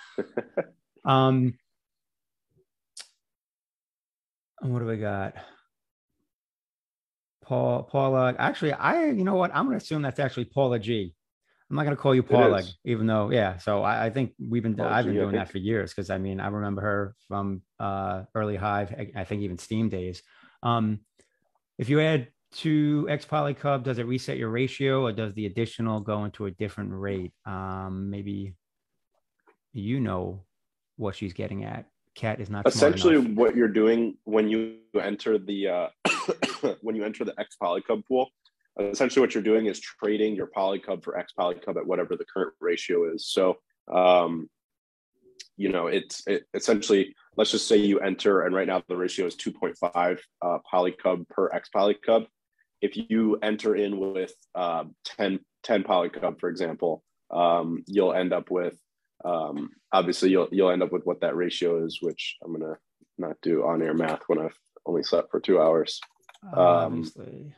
What do we got? Paula. Actually, you know what? I'm going to assume that's actually Paula G. I'm not going to call you Paula, even though, yeah. So I think I've been doing that for years because I remember her from early Hive, I think even Steam days. If you add 2 X Polycub, does it reset your ratio or does the additional go into a different rate? Maybe what she's getting at. Cat is not essentially what you're doing when you enter the X Polycub pool. Essentially what you're doing is trading your Polycub for X Polycub at whatever the current ratio is. So it's essentially, let's just say you enter, and right now the ratio is 2.5 Polycub per X Polycub. If you enter in with 10 Polycub, for example, you'll end up with obviously you'll end up with what that ratio is, which I'm gonna not do on-air math when I've only slept for 2 hours. Obviously.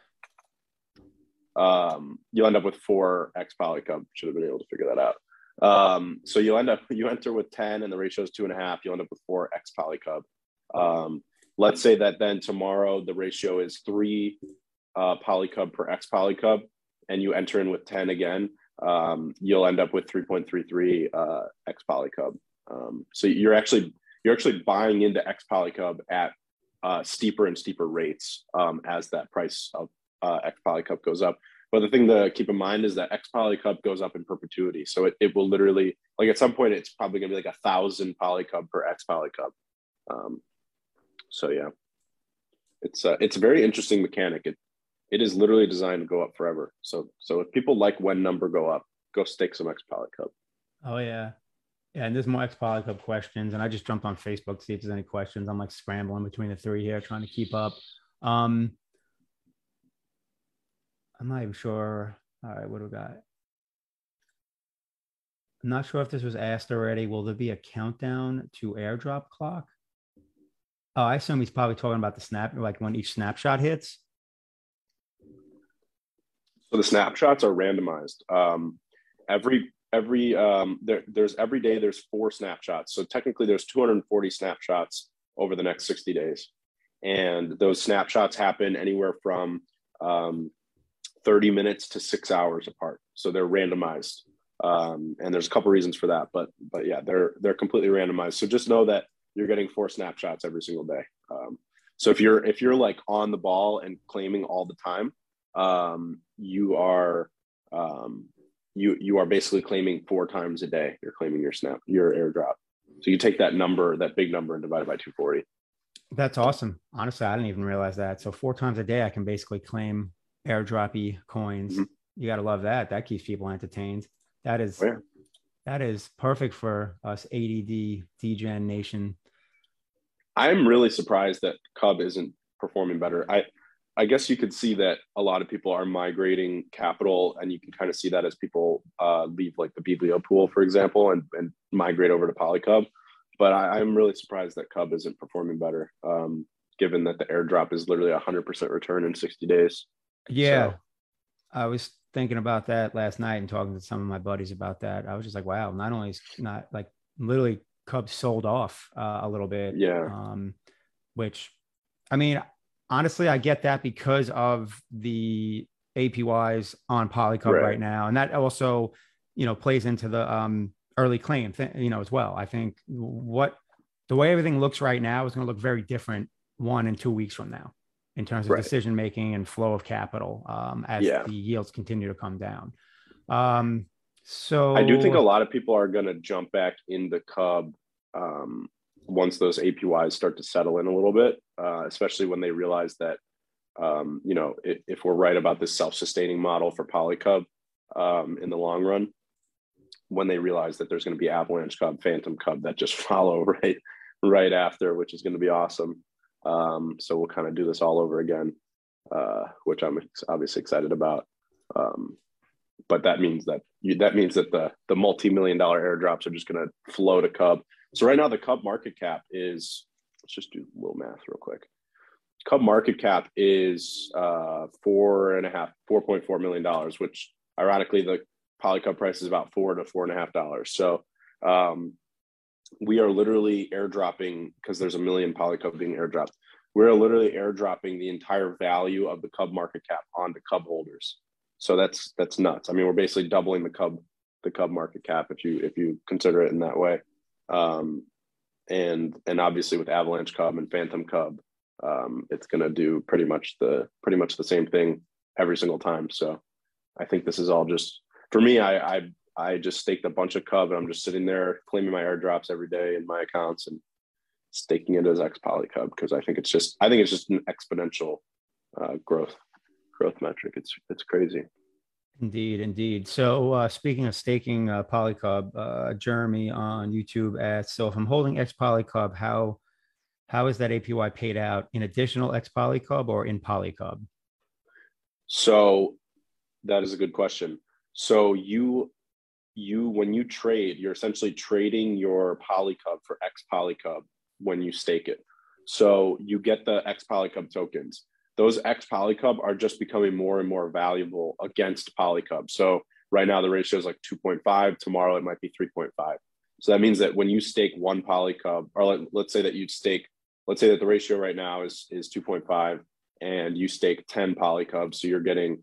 You'll end up with 4 X Polycub. Should have been able to figure that out. So you enter with 10 and the ratio is 2.5. You'll end up with 4 X Polycub. Let's say that then tomorrow the ratio is 3 Polycub per X Polycub, and you enter in with 10 again. You'll end up with 3.33 X Polycub. So you're actually buying into X Polycub at steeper and steeper rates as that price of X Polycub goes up. But the thing to keep in mind is that X Polycub goes up in perpetuity. So it will literally, like at some point, it's probably going to be like 1,000 Polycub per X Polycub. So yeah, it's a very interesting mechanic. It is literally designed to go up forever. So if people like when number go up, go stake some X Polycub. Oh yeah. Yeah, and there's more X Polycub questions. And I just jumped on Facebook to see if there's any questions. I'm like scrambling between the 3 here, trying to keep up. I'm not even sure. All right, what do we got? I'm not sure if this was asked already. Will there be a countdown to airdrop clock? Oh, I assume he's probably talking about the snap, like when each snapshot hits. So the snapshots are randomized. Every day there's 4 snapshots. So technically there's 240 snapshots over the next 60 days. And those snapshots happen anywhere from 30 minutes to 6 hours apart. So they're randomized. And there's a couple reasons for that, but yeah, they're completely randomized. So just know that you're getting 4 snapshots every single day. So if you're like on the ball and claiming all the time, you are basically claiming 4 times a day. You're claiming your airdrop. So you take that number, that big number, and divide it by 240. That's awesome. Honestly, I didn't even realize that. So 4 times a day, I can basically claim airdroppy coins. Mm-hmm. You got to love that. That keeps people entertained. That is perfect for us ADD DGen nation. I'm really surprised that Cub isn't performing better. I guess you could see that a lot of people are migrating capital, and you can kind of see that as people leave like the Biblio pool, for example, and migrate over to Polycub. But I'm really surprised that Cub isn't performing better. given that the airdrop is literally 100% return in 60 days. Yeah. So, I was thinking about that last night and talking to some of my buddies about that. I was just like, wow, not only is not like literally Cubs sold off a little bit. Yeah. Which, I mean, honestly, I get that because of the APYs on Polycub right now. And that also, plays into the early claim thing, as well. I think the way everything looks right now is going to look very different 1 and 2 weeks from now in terms of decision making and flow of capital as the yields continue to come down. So I do think a lot of people are going to jump back in the Cub once those APYs start to settle in a little bit, especially when they realize that, if we're right about this self-sustaining model for Polycub in the long run, when they realize that there's going to be Avalanche Cub, Phantom Cub that just follow right after, which is going to be awesome. So we'll kind of do this all over again, which I'm obviously excited about. But that means that the multi-million-dollar airdrops are just going to flow to Cub. So right now the Cub market cap is, let's just do a little math real quick. Cub market cap is $4.4 million, which ironically the Polycub price is about $4 to $4.5. So we are literally airdropping, because there's 1 million Polycub being airdropped. We're literally airdropping the entire value of the Cub market cap onto Cub holders. So that's nuts. I mean, we're basically doubling the Cub market cap if you consider it in that way. And obviously with Avalanche Cub and Phantom Cub, it's going to do pretty much the same thing every single time. So I think this is all just, for me, I just staked a bunch of Cub and I'm just sitting there claiming my airdrops every day in my accounts and staking it as X Polycub, because I think it's just an exponential growth metric. It's crazy. Indeed. So speaking of staking Polycub, Jeremy on YouTube asks, so if I'm holding X Polycub, how is that APY paid out in additional X Polycub or in Polycub? So that is a good question. So you when you trade, you're essentially trading your Polycub for X Polycub when you stake it. So you get the X Polycub tokens. Those X Polycub are just becoming more and more valuable against Polycub. So right now the ratio is like 2.5. Tomorrow it might be 3.5. So that means that when you stake 1 Polycub, or let's say that the ratio right now is 2.5 and you stake 10 Polycubs. So you're getting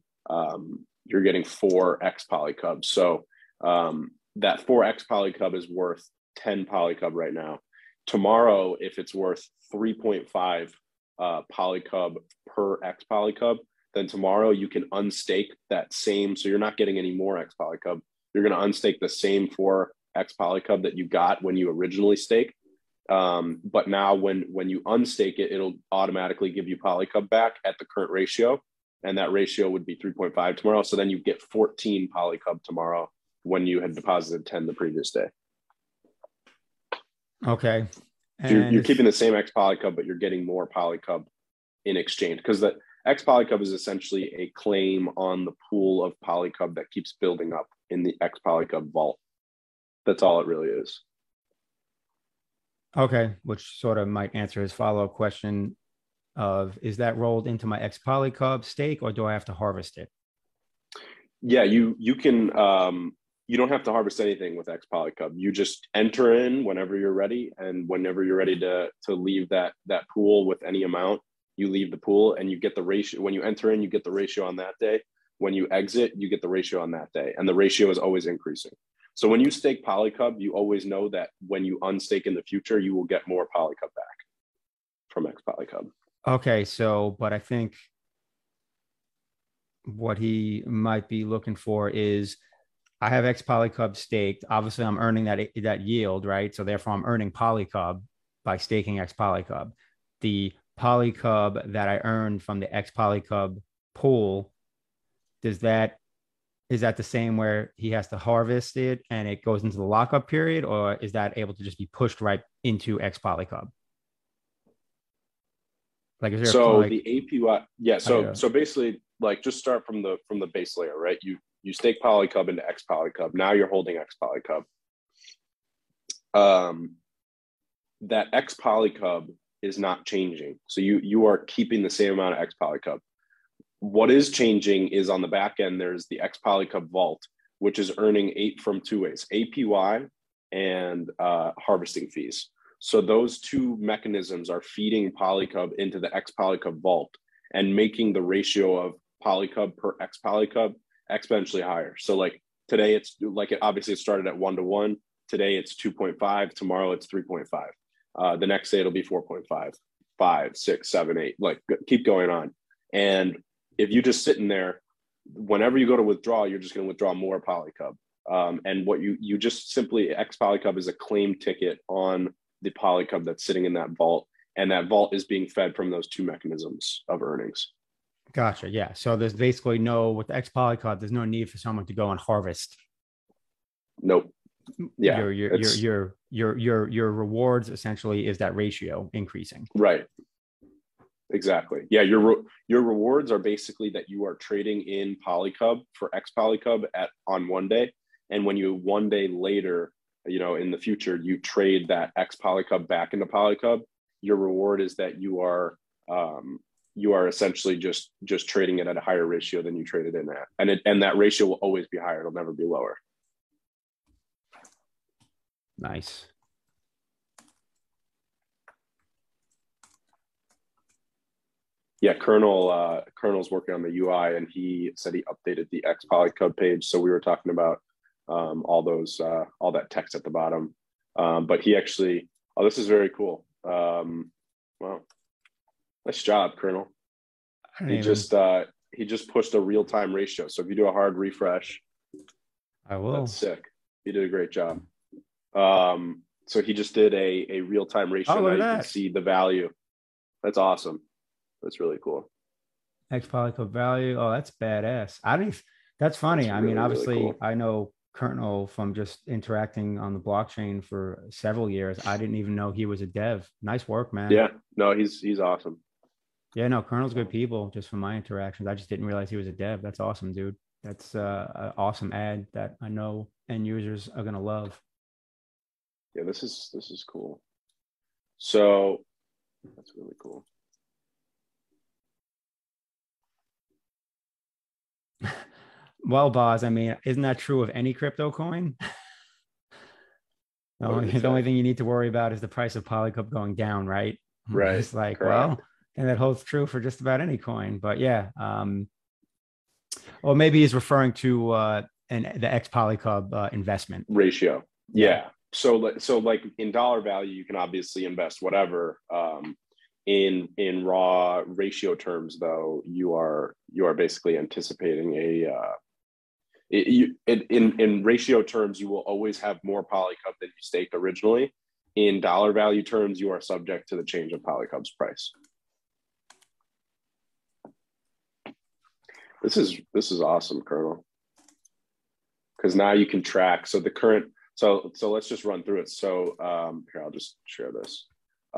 4 X Polycubs. So that 4 X Polycub is worth 10 Polycub right now. Tomorrow, if it's worth 3.5 Polycub per X Polycub, then tomorrow you can unstake that same. So you're not getting any more X Polycub. You're going to unstake the same 4 X Polycub that you got when you originally staked. But now when you unstake it, it'll automatically give you Polycub back at the current ratio. And that ratio would be 3.5 tomorrow. So then you get 14 Polycub tomorrow when you had deposited 10 the previous day. Okay. And you're keeping the same X Polycub, but you're getting more Polycub in exchange, because the X Polycub is essentially a claim on the pool of Polycub that keeps building up in the X Polycub vault. That's all it really is. Okay, which sort of might answer his follow-up question of, is that rolled into my X Polycub stake, or do I have to harvest it? Yeah, you can. You don't have to harvest anything with X Polycub. You just enter in whenever you're ready, and whenever you're ready to leave that pool with any amount, you leave the pool and you get the ratio. When you enter in, you get the ratio on that day. When you exit, you get the ratio on that day, and the ratio is always increasing. So when you stake Polycub, you always know that when you unstake in the future, you will get more Polycub back from X Polycub. Okay, but I think what he might be looking for is, I have X Polycub staked. Obviously, I'm earning that yield, right? So therefore, I'm earning Polycub by staking X Polycub. The Polycub that I earned from the X Polycub pool, is that the same where he has to harvest it and it goes into the lockup period, or is that able to just be pushed right into X Polycub? Like, is there the APY? Yeah. So basically, like, just start from the base layer, right? You stake Polycub into X Polycub. Now you're holding X Polycub. That X Polycub is not changing. So you are keeping the same amount of X Polycub. What is changing is on the back end, there's the X Polycub vault, which is earning from two ways, APY and harvesting fees. So those two mechanisms are feeding Polycub into the X Polycub vault and making the ratio of Polycub per X Polycub exponentially higher. So like today, it's like obviously it started at 1-to-1. Today it's 2.5. Tomorrow it's 3.5. The next day it'll be 4.5, 5, 6, 7, 8. Like keep going on. And if you just sit in there, whenever you go to withdraw, you're just going to withdraw more Polycub. And what you just simply X Polycub is a claim ticket on the Polycub that's sitting in that vault, and that vault is being fed from those two mechanisms of earnings. Gotcha. Yeah. So there's basically with the X Polycub, there's no need for someone to go and harvest. Nope. Yeah. Your rewards essentially is that ratio increasing. Right. Exactly. Yeah. Your rewards are basically that you are trading in Polycub for X Polycub on one day. And when you one day later, in the future, you trade that X Polycub back into Polycub, your reward is that you are essentially just trading it at a higher ratio than you traded in at. And that ratio will always be higher. It'll never be lower. Nice. Yeah, Colonel's working on the UI, and he said he updated the X Polycub page. So we were talking about all that text at the bottom. But he actually, this is very cool. Wow, nice job, Colonel. He just pushed a real-time ratio. So if you do a hard refresh, I will. That's sick. He did a great job. So he just did a real-time ratio. Oh, look at you that. can see the value. That's awesome. That's really cool. X Polycub value. Oh, that's badass. That's funny. That's really, obviously, really cool. I know Colonel from just interacting on the blockchain for several years. I didn't even know he was a dev. Nice work, man. Yeah, no, he's awesome. Yeah, no, Colonel's good people just from my interactions. I just didn't realize he was a dev. That's awesome, dude. That's an awesome ad that I know end users are gonna love. Yeah, this is cool. So that's really cool. Well, Boz, isn't that true of any crypto coin? The only thing you need to worry about is the price of Polycub going down, right? Right. It's like, correct. And that holds true for just about any coin. But yeah, or maybe he's referring to the X Polycub investment ratio. Yeah. So like in dollar value, you can obviously invest whatever. In raw ratio terms, though, you are basically anticipating in ratio terms, you will always have more Polycub than you staked originally. In dollar value terms, you are subject to the change of Polycub's price. This is awesome, Colonel, because now you can track. So the current. So let's just run through it. So here, I'll just share this.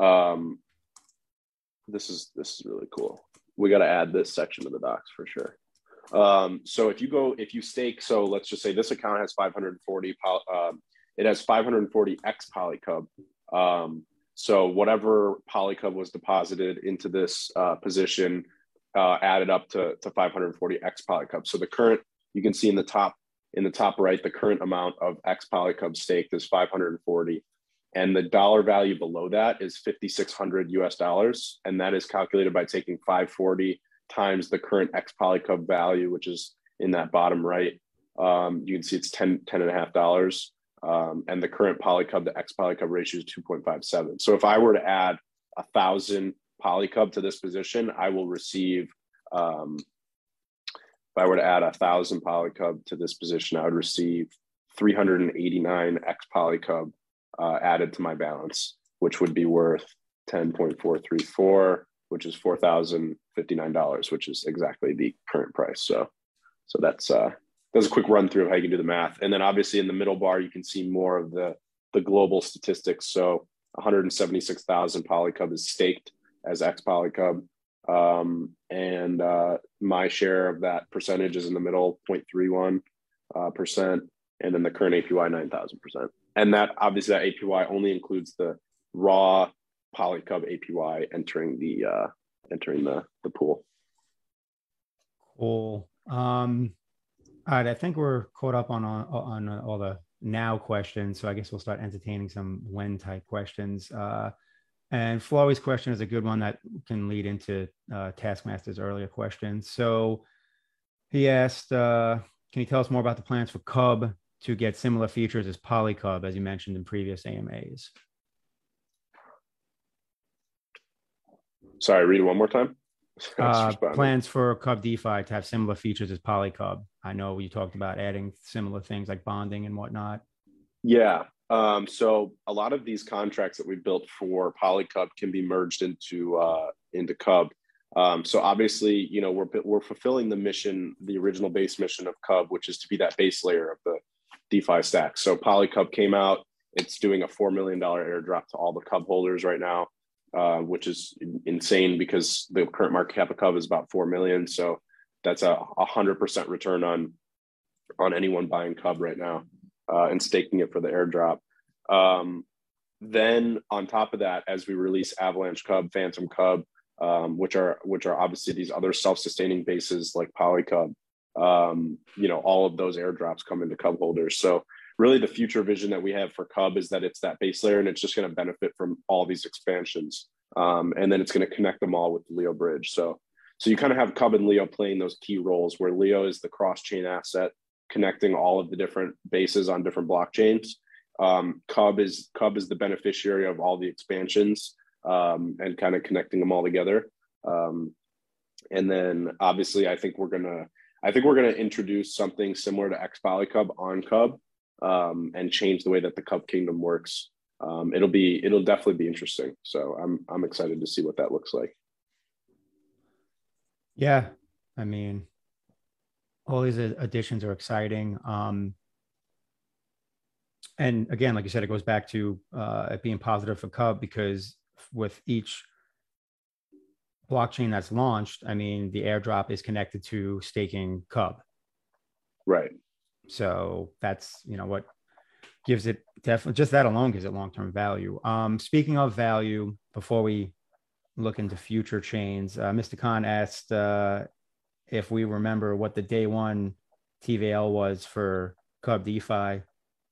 This is really cool. We got to add this section to the docs for sure. So if you stake, so let's just say this account has 540, it has 540 X Polycub. So whatever Polycub was deposited into this position added up to 540 X Polycub. So the current, you can see in the top right, the current amount of X Polycub staked is 540. And the dollar value below that is $5,600, and that is calculated by taking 540 times the current X Polycub value, which is in that bottom right. You can see it's $10.5, and the current Polycub, the X Polycub ratio is 2.57. So if I were to add 1,000 Polycub to this position, I will receive. If I were to add 1,000 Polycub to this position, I would receive 389 X Polycub added to my balance, which would be worth 10.434, which is $4,059, which is exactly the current price. So that's a quick run through of how you can do the math. And then obviously in the middle bar, you can see more of the global statistics. So 176,000 Polycub is staked as X Polycub. And my share of that percentage is in the middle, 0.31%. And then the current APY, 9,000%. And that obviously that APY only includes the raw Polycub APY entering the pool. Cool. All right, I think we're caught up on all the now questions, so I guess we'll start entertaining some when type questions. And Flowey's question is a good one that can lead into Taskmaster's earlier question. So he asked, can you tell us more about the plans for Cub to get similar features as Polycub, as you mentioned in previous AMAs? Sorry, read it one more time. Plans for Cub DeFi to have similar features as Polycub. I know you talked about adding similar things like bonding and whatnot. Yeah. So a lot of these contracts that we built for Polycub can be merged into Cub. So obviously, you know, we're fulfilling the mission, the original base mission of Cub, which is to be that base layer of the DeFi stack. So Polycub came out. It's doing a $4 million airdrop to all the Cub holders right now, which is insane because the current market cap of Cub is about 4 million. So that's a 100% return on anyone buying Cub right now and staking it for the airdrop. Then on top of that, as we release Avalanche Cub, Phantom Cub, which are obviously these other self-sustaining bases like Polycub, you know, all of those airdrops come into Cub holders. So really the future vision that we have for Cub is that it's that base layer and it's just going to benefit from all these expansions. And then it's going to connect them all with the Leo bridge. So you kind of have Cub and Leo playing those key roles where Leo is the cross-chain asset connecting all of the different bases on different blockchains. Cub is the beneficiary of all the expansions and kind of connecting them all together. And then obviously I think we're gonna introduce something similar to X Polycub on Cub and change the way that the Cub Kingdom works. It'll definitely be interesting. So I'm excited to see what that looks like. Yeah, I mean, all these additions are exciting. And again, like you said, it goes back to it being positive for Cub because with each blockchain that's launched, I mean, the airdrop is connected to staking Cub. Right. So that's, you know, what gives it definitely, just that alone gives it long-term value. Speaking of value, before we look into future chains, Mr. Khan asked if we remember what the day one TVL was for Cub DeFi.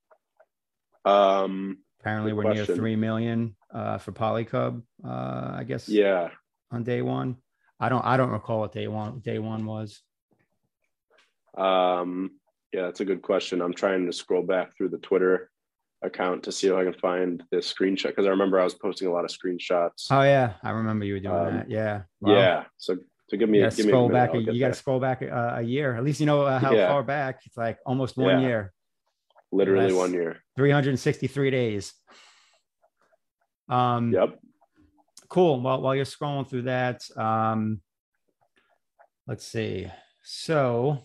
Apparently we're near 3 million for Polycub, I guess. Yeah. On day one. I don't recall what day one was. Yeah, that's a good question. I'm trying to scroll back through the Twitter account to see if I can find this screenshot because I remember I was posting a lot of screenshots. Oh yeah, I remember you were doing that. Yeah. Well, yeah. So give me a minute, you got to scroll back a year. At least you know how far back. It's like almost 1 year. Literally 1 year. 363 days. Yep. Cool. Well, while you're scrolling through that, let's see. So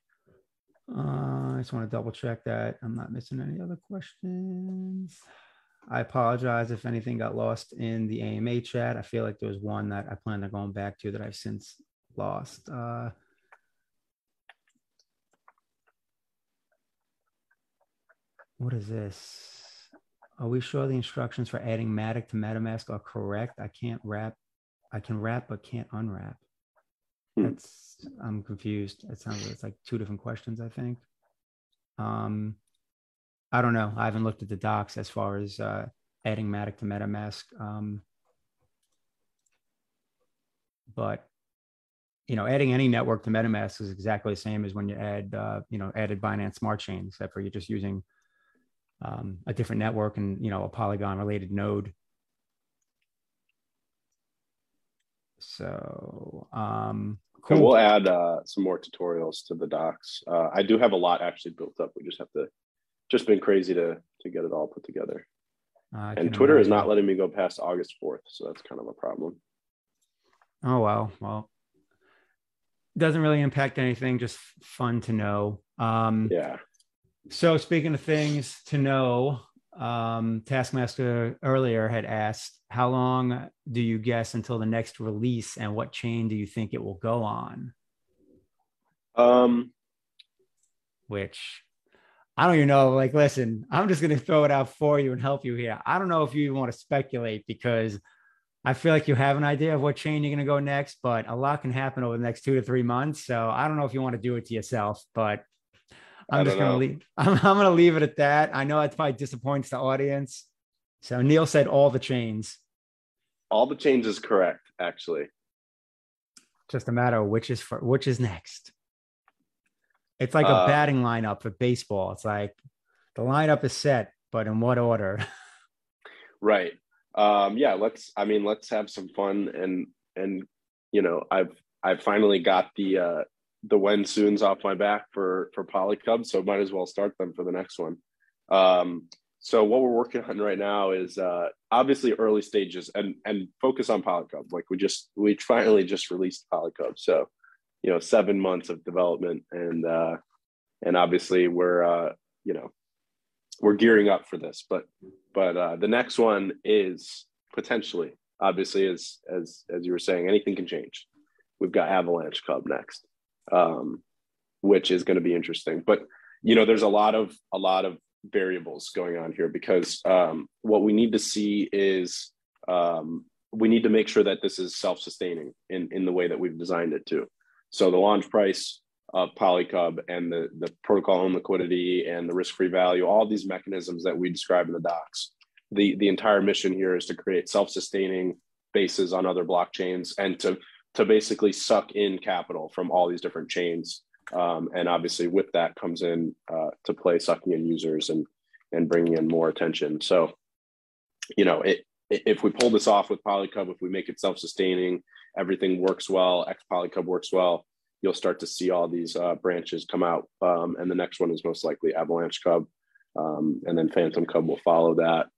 I just want to double check that I'm not missing any other questions. I apologize if anything got lost in the AMA chat. I feel like there was one that I planned on going back to that I've since lost. What is this? Are we sure the instructions for adding Matic to MetaMask are correct? I can wrap but can't unwrap. I'm confused. It's like two different questions, I think. I don't know. I haven't looked at the docs as far as adding Matic to MetaMask. But you know, adding any network to MetaMask is exactly the same as when you added Binance Smart Chain, except for you're just using a different network and, you know, a Polygon related node. So cool. And we'll add some more tutorials to the docs. I do have a lot actually built up. We just been crazy to get it all put together. And Twitter is not letting me go past August 4th. So that's kind of a problem. Oh, wow. Well, doesn't really impact anything. Just fun to know. Yeah. So speaking of things to know, Taskmaster earlier had asked, how long do you guess until the next release and what chain do you think it will go on? Which I don't even know. Like, listen, I'm just going to throw it out for you and help you here. I don't know if you want to speculate because I feel like you have an idea of what chain you're going to go next, but a lot can happen over the next 2 to 3 months. So I don't know if you want to do it to yourself, but I I'm just don't going to know. leave. I'm going to leave it at that. I know that probably disappoints the audience. So Neil said all the chains. All the chains is correct, actually. Just a matter of which is next. It's like a batting lineup for baseball. It's like the lineup is set, but in what order? Right. Yeah, let's have some fun and I've finally got the when soons off my back for Polycub, so might as well start them for the next one. So what we're working on right now is obviously early stages and focus on Polycub. Like we finally just released Polycub. So, 7 months of development and obviously we're gearing up for this, but the next one is potentially, obviously, as you were saying, anything can change. We've got Avalanche Cub next, which is going to be interesting. But there's a lot of variables going on here because what we need to see is we need to make sure that this is self-sustaining in the way that we've designed it to. So the launch price of Polycub and the protocol own liquidity and the risk-free value, all these mechanisms that we describe in the docs. The entire mission here is to create self-sustaining bases on other blockchains and to basically suck in capital from all these different chains. And obviously with that comes in to play sucking in users and bringing in more attention. So, if we pull this off with Polycub, if we make it self-sustaining, everything works well, X Polycub works well, you'll start to see all these branches come out. And the next one is most likely Avalanche Cub. And then Phantom Cub will follow that.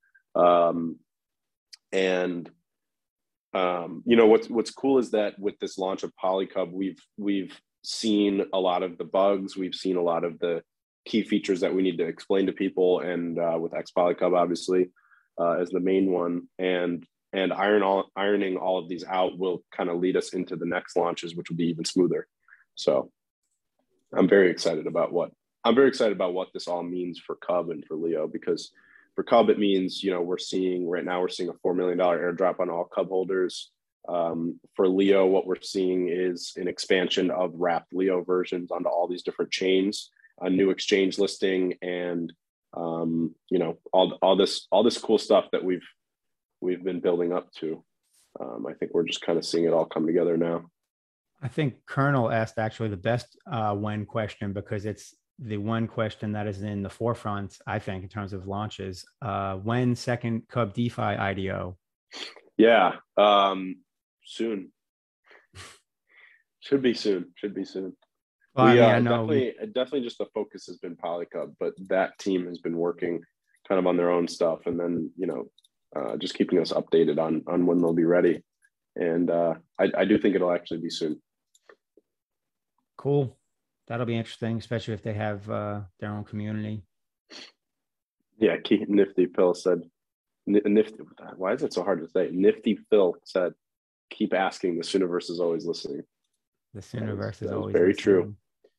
What's cool is that with this launch of Polycub, we've seen a lot of the bugs. We've seen a lot of the key features that we need to explain to people. And with X Polycub, obviously, as the main one. And ironing all of these out will kind of lead us into the next launches, which will be even smoother. So I'm very excited about what this all means for Cub and for Leo, because for Cub, it means, we're seeing a $4 million airdrop on all Cub holders. For Leo, what we're seeing is an expansion of wrapped Leo versions onto all these different chains, a new exchange listing, and all this cool stuff that we've been building up to. I think we're just kind of seeing it all come together now. I think Colonel asked actually the best when question, because it's the one question that is in the forefront, I think, in terms of launches. When second Cub DeFi IDO? Yeah, soon. Should be soon. Well, I know definitely just the focus has been Polycub, but that team has been working kind of on their own stuff, and then just keeping us updated on when they'll be ready. And I do think it'll actually be soon. Cool. That'll be interesting, especially if they have their own community. Yeah, Nifty Phil said, Nifty. Why is it so hard to say? Nifty Phil said, "Keep asking. The Sooniverse is always listening." The Sooniverse is always very listening. True.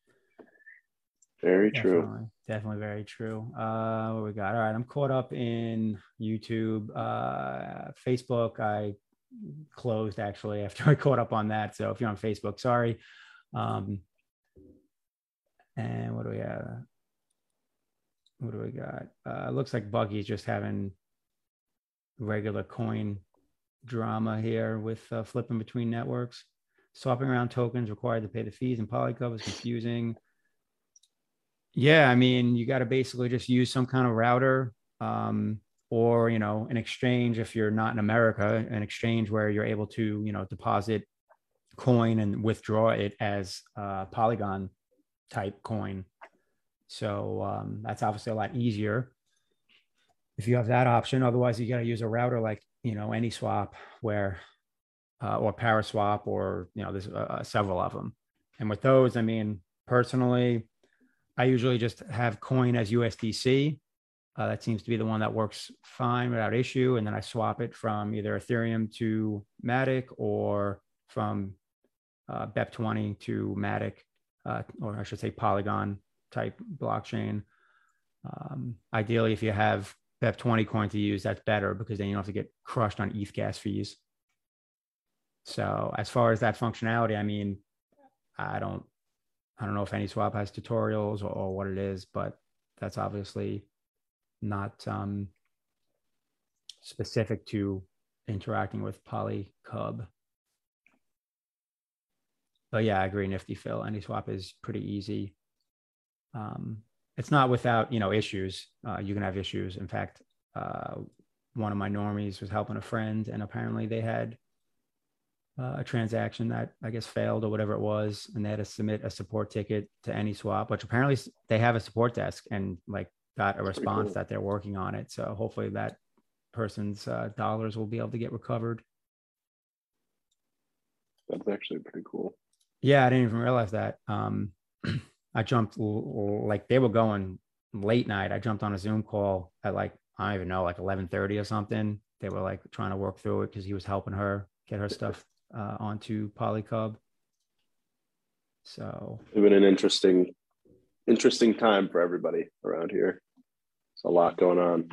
Very definitely, true. Definitely very true. What we got? All right, I'm caught up in YouTube, Facebook. I closed actually after I caught up on that. So if you're on Facebook, sorry. And what do we have? What do we got? Looks like Buggy's just having regular coin drama here with flipping between networks. Swapping around tokens required to pay the fees, and Polycub is confusing. Yeah, I mean, you got to basically just use some kind of router or, an exchange if you're not in America, an exchange where you're able to, deposit coin and withdraw it as Polygon type coin. So that's obviously a lot easier if you have that option. Otherwise, you got to use a router like, AnySwap where or Paraswap, or, there's several of them. And with those, I mean, personally, I usually just have coin as USDC. That seems to be the one that works fine without issue. And then I swap it from either Ethereum to Matic, or from BEP20 to Matic, or I should say Polygon type blockchain. Ideally, if you have BEP20 coin to use, that's better, because then you don't have to get crushed on ETH gas fees. So as far as that functionality, I mean, I don't I don't know if AnySwap has tutorials or what it is, but that's obviously not specific to interacting with Polycub. But yeah, I agree. Nifty Phil. AnySwap is pretty easy. It's not without issues. You can have issues. In fact, one of my normies was helping a friend, and apparently they had a transaction that I guess failed or whatever it was, and they had to submit a support ticket to AnySwap, which apparently they have a support desk and like got a response cool. That they're working on it. So hopefully that person's dollars will be able to get recovered. That's actually pretty cool. Yeah, I didn't even realize that. I jumped like they were going late night. I jumped on a Zoom call at like, I don't even know, like 11:30 or something. They were like trying to work through it because he was helping her get her stuff onto Polycub. So it's been an interesting time for everybody around here. There's a lot going on.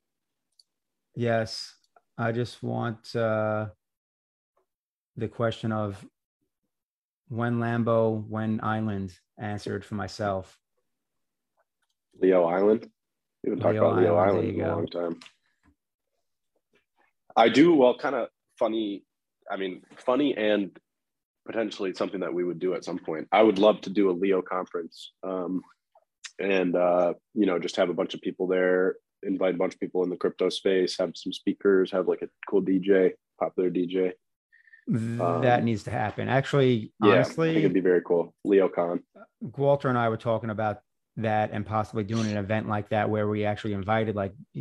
Yes. I just want the question of when Lambo, when Island answered for myself. Leo Island? We haven't talked about Leo Island in a long time. I do, well, kind of funny. I mean, funny and potentially something that we would do at some point. I would love to do a Leo conference and, just have a bunch of people there, invite a bunch of people in the crypto space, have some speakers, have like a cool DJ, popular DJ. That needs to happen. Actually, honestly, I think it'd be very cool. LeoCon. Walter and I were talking about that and possibly doing an event like that where we actually invited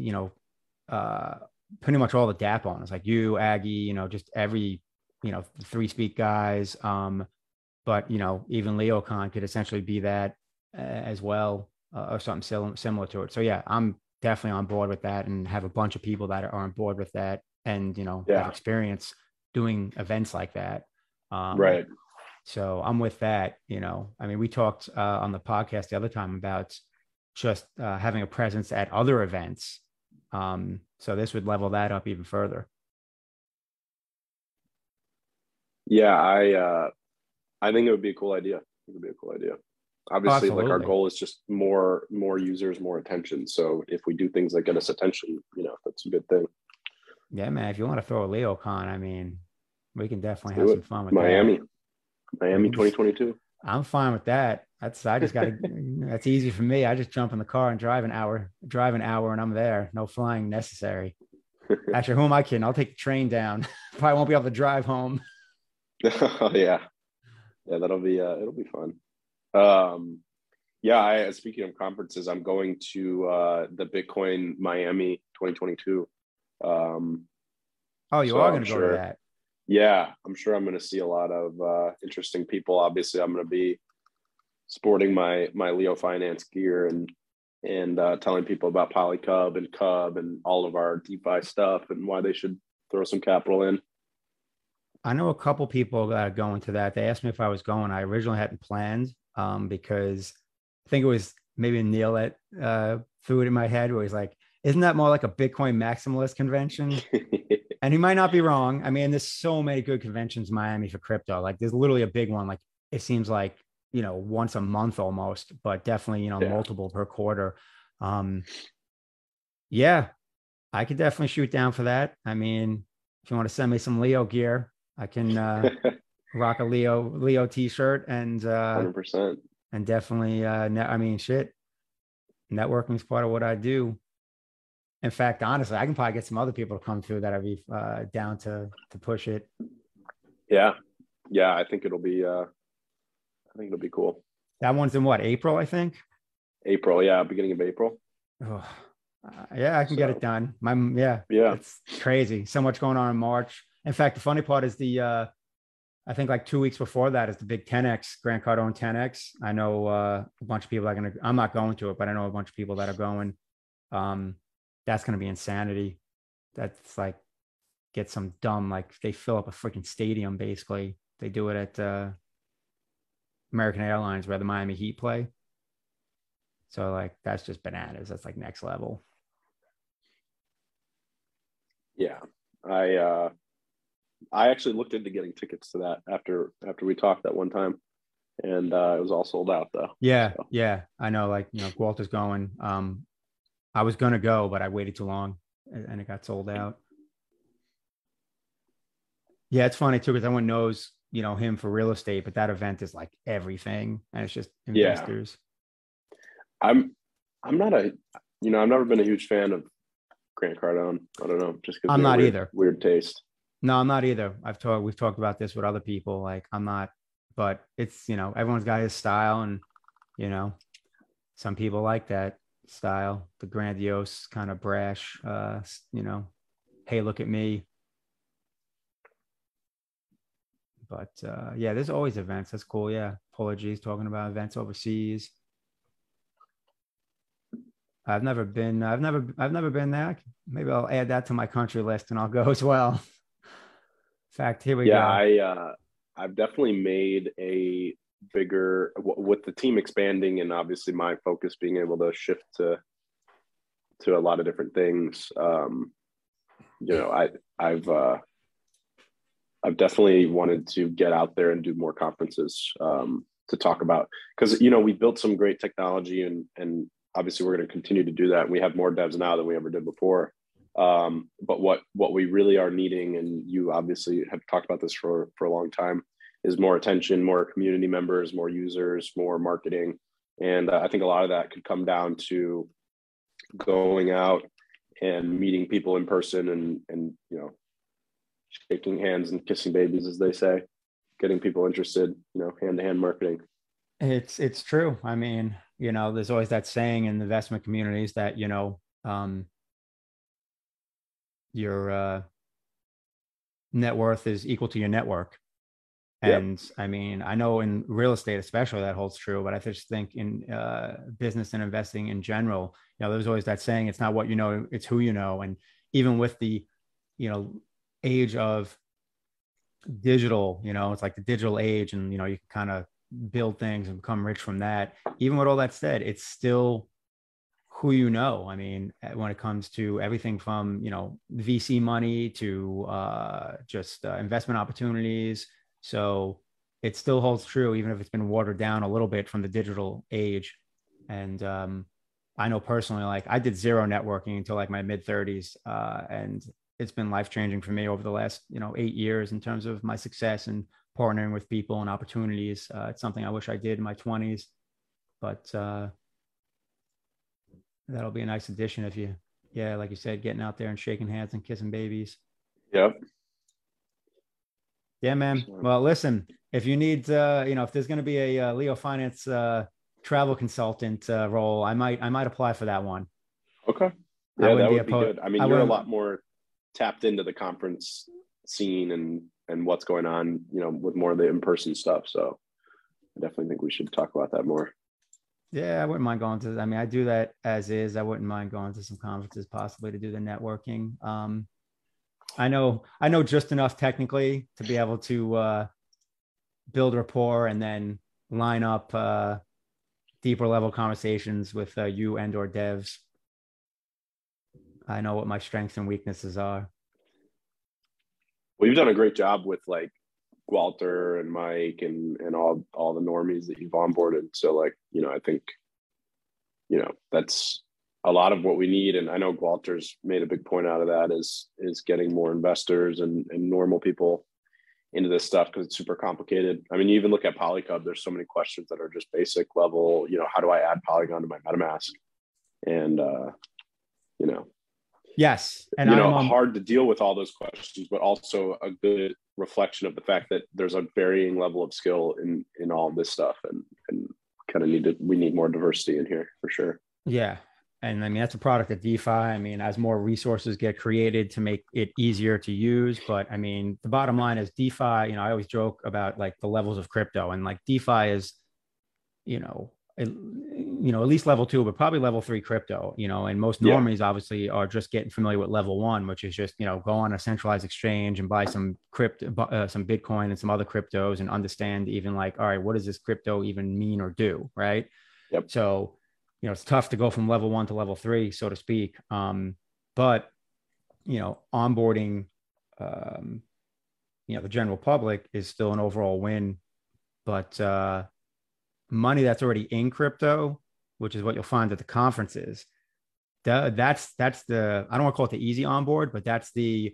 pretty much all the DApp owners, like you, Aggie, just every, 3Speak guys. But, even LeoCon could essentially be that as well, or something similar to it. So yeah, I'm definitely on board with that and have a bunch of people that are on board with that and, have experience doing events like that. Right. So I'm with that, I mean, we talked on the podcast the other time about just having a presence at other events. So this would level that up even further. Yeah, I think it would be a cool idea. It would be a cool idea. Obviously, like our goal is just more users, more attention. So if we do things that get us attention, that's a good thing. Yeah, man. If you want to throw a LeoCon, I mean, we can definitely have some fun with Miami. that. Miami 2022. I'm fine with that. I just got to, that's easy for me. I just jump in the car and drive an hour and I'm there. No flying necessary. Actually, who am I kidding? I'll take the train down. Probably won't be able to drive home. Oh, yeah. Yeah, that'll be, it'll be fun. Speaking of conferences, I'm going to the Bitcoin Miami 2022. Oh, you are going to go to that? Yeah, I'm sure I'm going to see a lot of interesting people. Obviously, I'm going to be sporting my Leo Finance gear and telling people about Polycub and Cub and all of our DeFi stuff and why they should throw some capital in. I know a couple people that are going to that. They asked me if I was going. I originally hadn't planned because I think it was maybe Neil that threw it in my head where he's like, isn't that more like a Bitcoin maximalist convention? And he might not be wrong. I mean, there's so many good conventions in Miami for crypto. Like there's literally a big one. Like it seems like, once a month almost, but definitely, multiple per quarter. Yeah, I could definitely shoot down for that. I mean, if you want to send me some Leo gear, I can rock a Leo t-shirt and 100%. And definitely, networking is part of what I do. In fact, honestly, I can probably get some other people to come through that I'd be down to push it. Yeah. I think it'll be cool. That one's in what, April, I think? April, yeah, beginning of April. Oh, I can get it done. Yeah, it's crazy. So much going on in March. In fact, the funny part is I think like 2 weeks before that is the big 10X, Grant Cardone 10X. I know a bunch of people I'm not going to it, but I know a bunch of people that are going. That's going to be insanity. That's like, get some dumb, like they fill up a freaking stadium. Basically they do it at American Airlines where the Miami Heat play. So like, that's just bananas. That's like next level. Yeah. I actually looked into getting tickets to that after we talked that one time, and it was all sold out though. Yeah, so. Yeah, I know. Like, Walter's going. I was gonna go, but I waited too long, and it got sold out. Yeah, it's funny too because everyone knows him for real estate, but that event is like everything, and it's just investors. Yeah. I'm not I've never been a huge fan of Grant Cardone. I don't know, just because I'm not either. Weird taste. No, I'm not either. We've talked about this with other people. Like, I'm not, but it's everyone's got his style, and some people like that style, the grandiose kind of brash. Hey, look at me. But yeah, there's always events. That's cool. Yeah, Paula G's talking about events overseas. I've never been there. Maybe I'll add that to my country list and I'll go as well. In fact, here we go. Yeah, I've definitely made a bigger, with the team expanding and obviously my focus being able to shift to a lot of different things. I've definitely wanted to get out there and do more conferences to talk about, because we built some great technology and obviously we're going to continue to do that. We have more devs now than we ever did before. But what we really are needing, and you obviously have talked about this for a long time, is more attention, more community members, more users, more marketing. And I think a lot of that could come down to going out and meeting people in person and shaking hands and kissing babies, as they say, getting people interested, hand-to-hand marketing. It's true. I mean, there's always that saying in the investment communities that, your net worth is equal to your network. And yep. I mean, I know in real estate, especially, that holds true, but I just think in business and investing in general, there's always that saying, it's not what you know, it's who you know. And even with the, age of digital, it's like the digital age, and, you can kind of build things and become rich from that. Even with all that said, it's still who you know. I mean, when it comes to everything from, VC money to just investment opportunities. So it still holds true, even if it's been watered down a little bit from the digital age. And I know personally, like, I did zero networking until like my mid 30s. And it's been life-changing for me over the last, 8 years in terms of my success and partnering with people and opportunities. It's something I wish I did in my 20s, but that'll be a nice addition if you, like you said, getting out there and shaking hands and kissing babies. Yep. Yeah, man. Well, listen, if you need, if there's going to be a Leo Finance travel consultant role, I might apply for that one. Okay. Yeah, that would be good. I mean, you're a lot more tapped into the conference scene and what's going on, with more of the in-person stuff. So I definitely think we should talk about that more. Yeah, I wouldn't mind going to, I mean, I do that as is. I wouldn't mind going to some conferences possibly to do the networking. I know just enough technically to be able to build rapport and then line up deeper level conversations with you and or devs. I know what my strengths and weaknesses are. Well, you've done a great job with like Walter and Mike and all the normies that you've onboarded. So like, I think, that's a lot of what we need. And I know Walter's made a big point out of that is getting more investors and normal people into this stuff, because it's super complicated. I mean, you even look at Polycub, there's so many questions that are just basic level, how do I add Polygon to my MetaMask? And, yes. And hard to deal with all those questions, but also a good reflection of the fact that there's a varying level of skill in all of this stuff, and kind of we need more diversity in here for sure. Yeah. And I mean, that's a product of DeFi. I mean, as more resources get created to make it easier to use. But I mean, the bottom line is DeFi, I always joke about like the levels of crypto, and like DeFi is, at least level 2, but probably level 3 crypto, and most normies obviously are just getting familiar with level 1, which is just, go on a centralized exchange and buy some some Bitcoin and some other cryptos and understand even like, all right, what does this crypto even mean or do? Right. Yep. So, it's tough to go from level 1 to level 3, so to speak. But, onboarding the general public is still an overall win. But money that's already in crypto, which is what you'll find at the conferences, that's the, I don't want to call it the easy onboard, but that's the,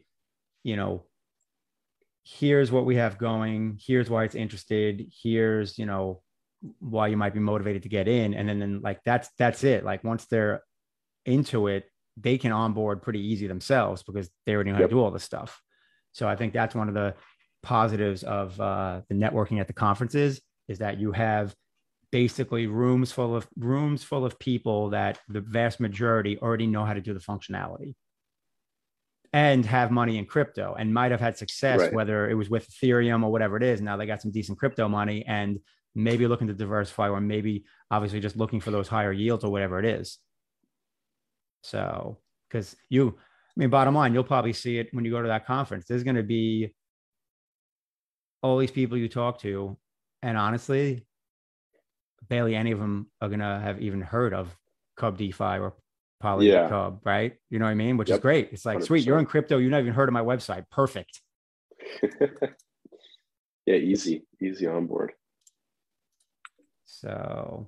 here's what we have going, here's why it's interested, here's, why you might be motivated to get in. And then like, that's it. Like once they're into it, they can onboard pretty easy themselves because they already know how to do all this stuff. So I think that's one of the positives of the networking at the conferences, is that you have basically rooms full of people that the vast majority already know how to do the functionality and have money in crypto and might have had success, right, whether it was with Ethereum or whatever it is. Now they got some decent crypto money and maybe looking to diversify, or maybe obviously just looking for those higher yields or whatever it is. So, because bottom line, you'll probably see it when you go to that conference. There's going to be all these people you talk to, and honestly, barely any of them are going to have even heard of Cub DeFi or Poly Cub, right? You know what I mean? Which is great. It's like, 100%. Sweet, you're in crypto. You've not even heard of my website. Perfect. Yeah, easy on board. So,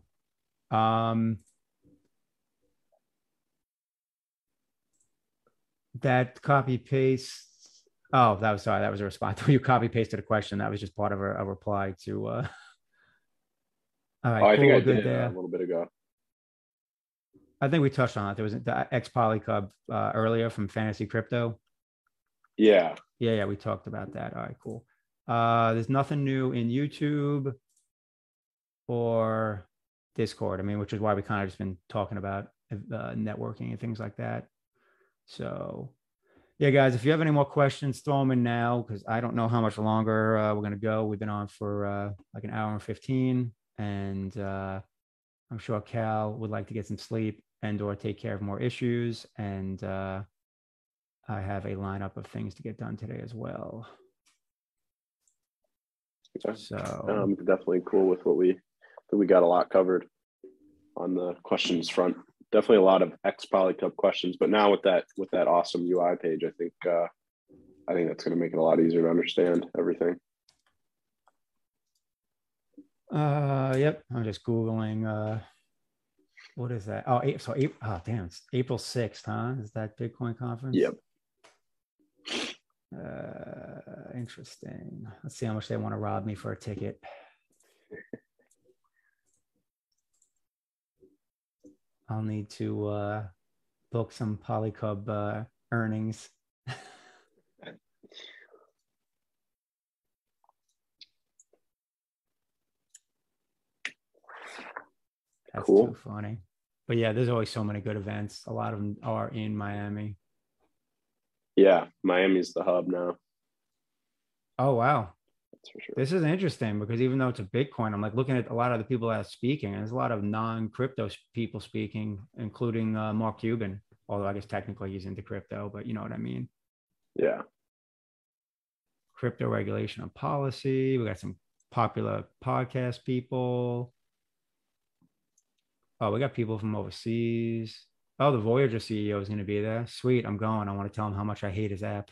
that copy paste. Oh, that was a response. You copy pasted a question. That was just part of a reply to. All right, I think I did a little bit ago. I think we touched on it. There was the X Polycub earlier from Fantasy Crypto. Yeah. We talked about that. All right, cool. There's nothing new in YouTube or Discord. Which is why we kind of just been talking about networking and things like that. So, yeah, guys, if you have any more questions, throw them in now, because I don't know how much longer we're going to go. We've been on for like an hour and 15, and I'm sure Cal would like to get some sleep and or take care of more issues. And I have a lineup of things to get done today as well. So definitely cool with what we got a lot covered on the questions front. Definitely a lot of X Polycub questions, but now with that awesome UI page, I think that's going to make it a lot easier to understand everything. Yep. I'm just Googling, what is that? Oh, it's April 6th, huh? Is that Bitcoin conference? Yep. Interesting. Let's see how much they want to rob me for a ticket. I'll need to book some Polycub earnings. That's cool. Too funny. But yeah, there's always so many good events. A lot of them are in Miami. Yeah, Miami's the hub now. Oh, wow. That's for sure. This is interesting because even though it's a Bitcoin, I'm like looking at a lot of the people that are speaking, and there's a lot of non-crypto people speaking, including Mark Cuban, although I guess technically he's into crypto, but you know what I mean? Yeah. Crypto regulation and policy. We got some popular podcast people. Oh, we got people from overseas. Oh, the Voyager CEO is going to be there. Sweet. I'm going. I want to tell him how much I hate his app.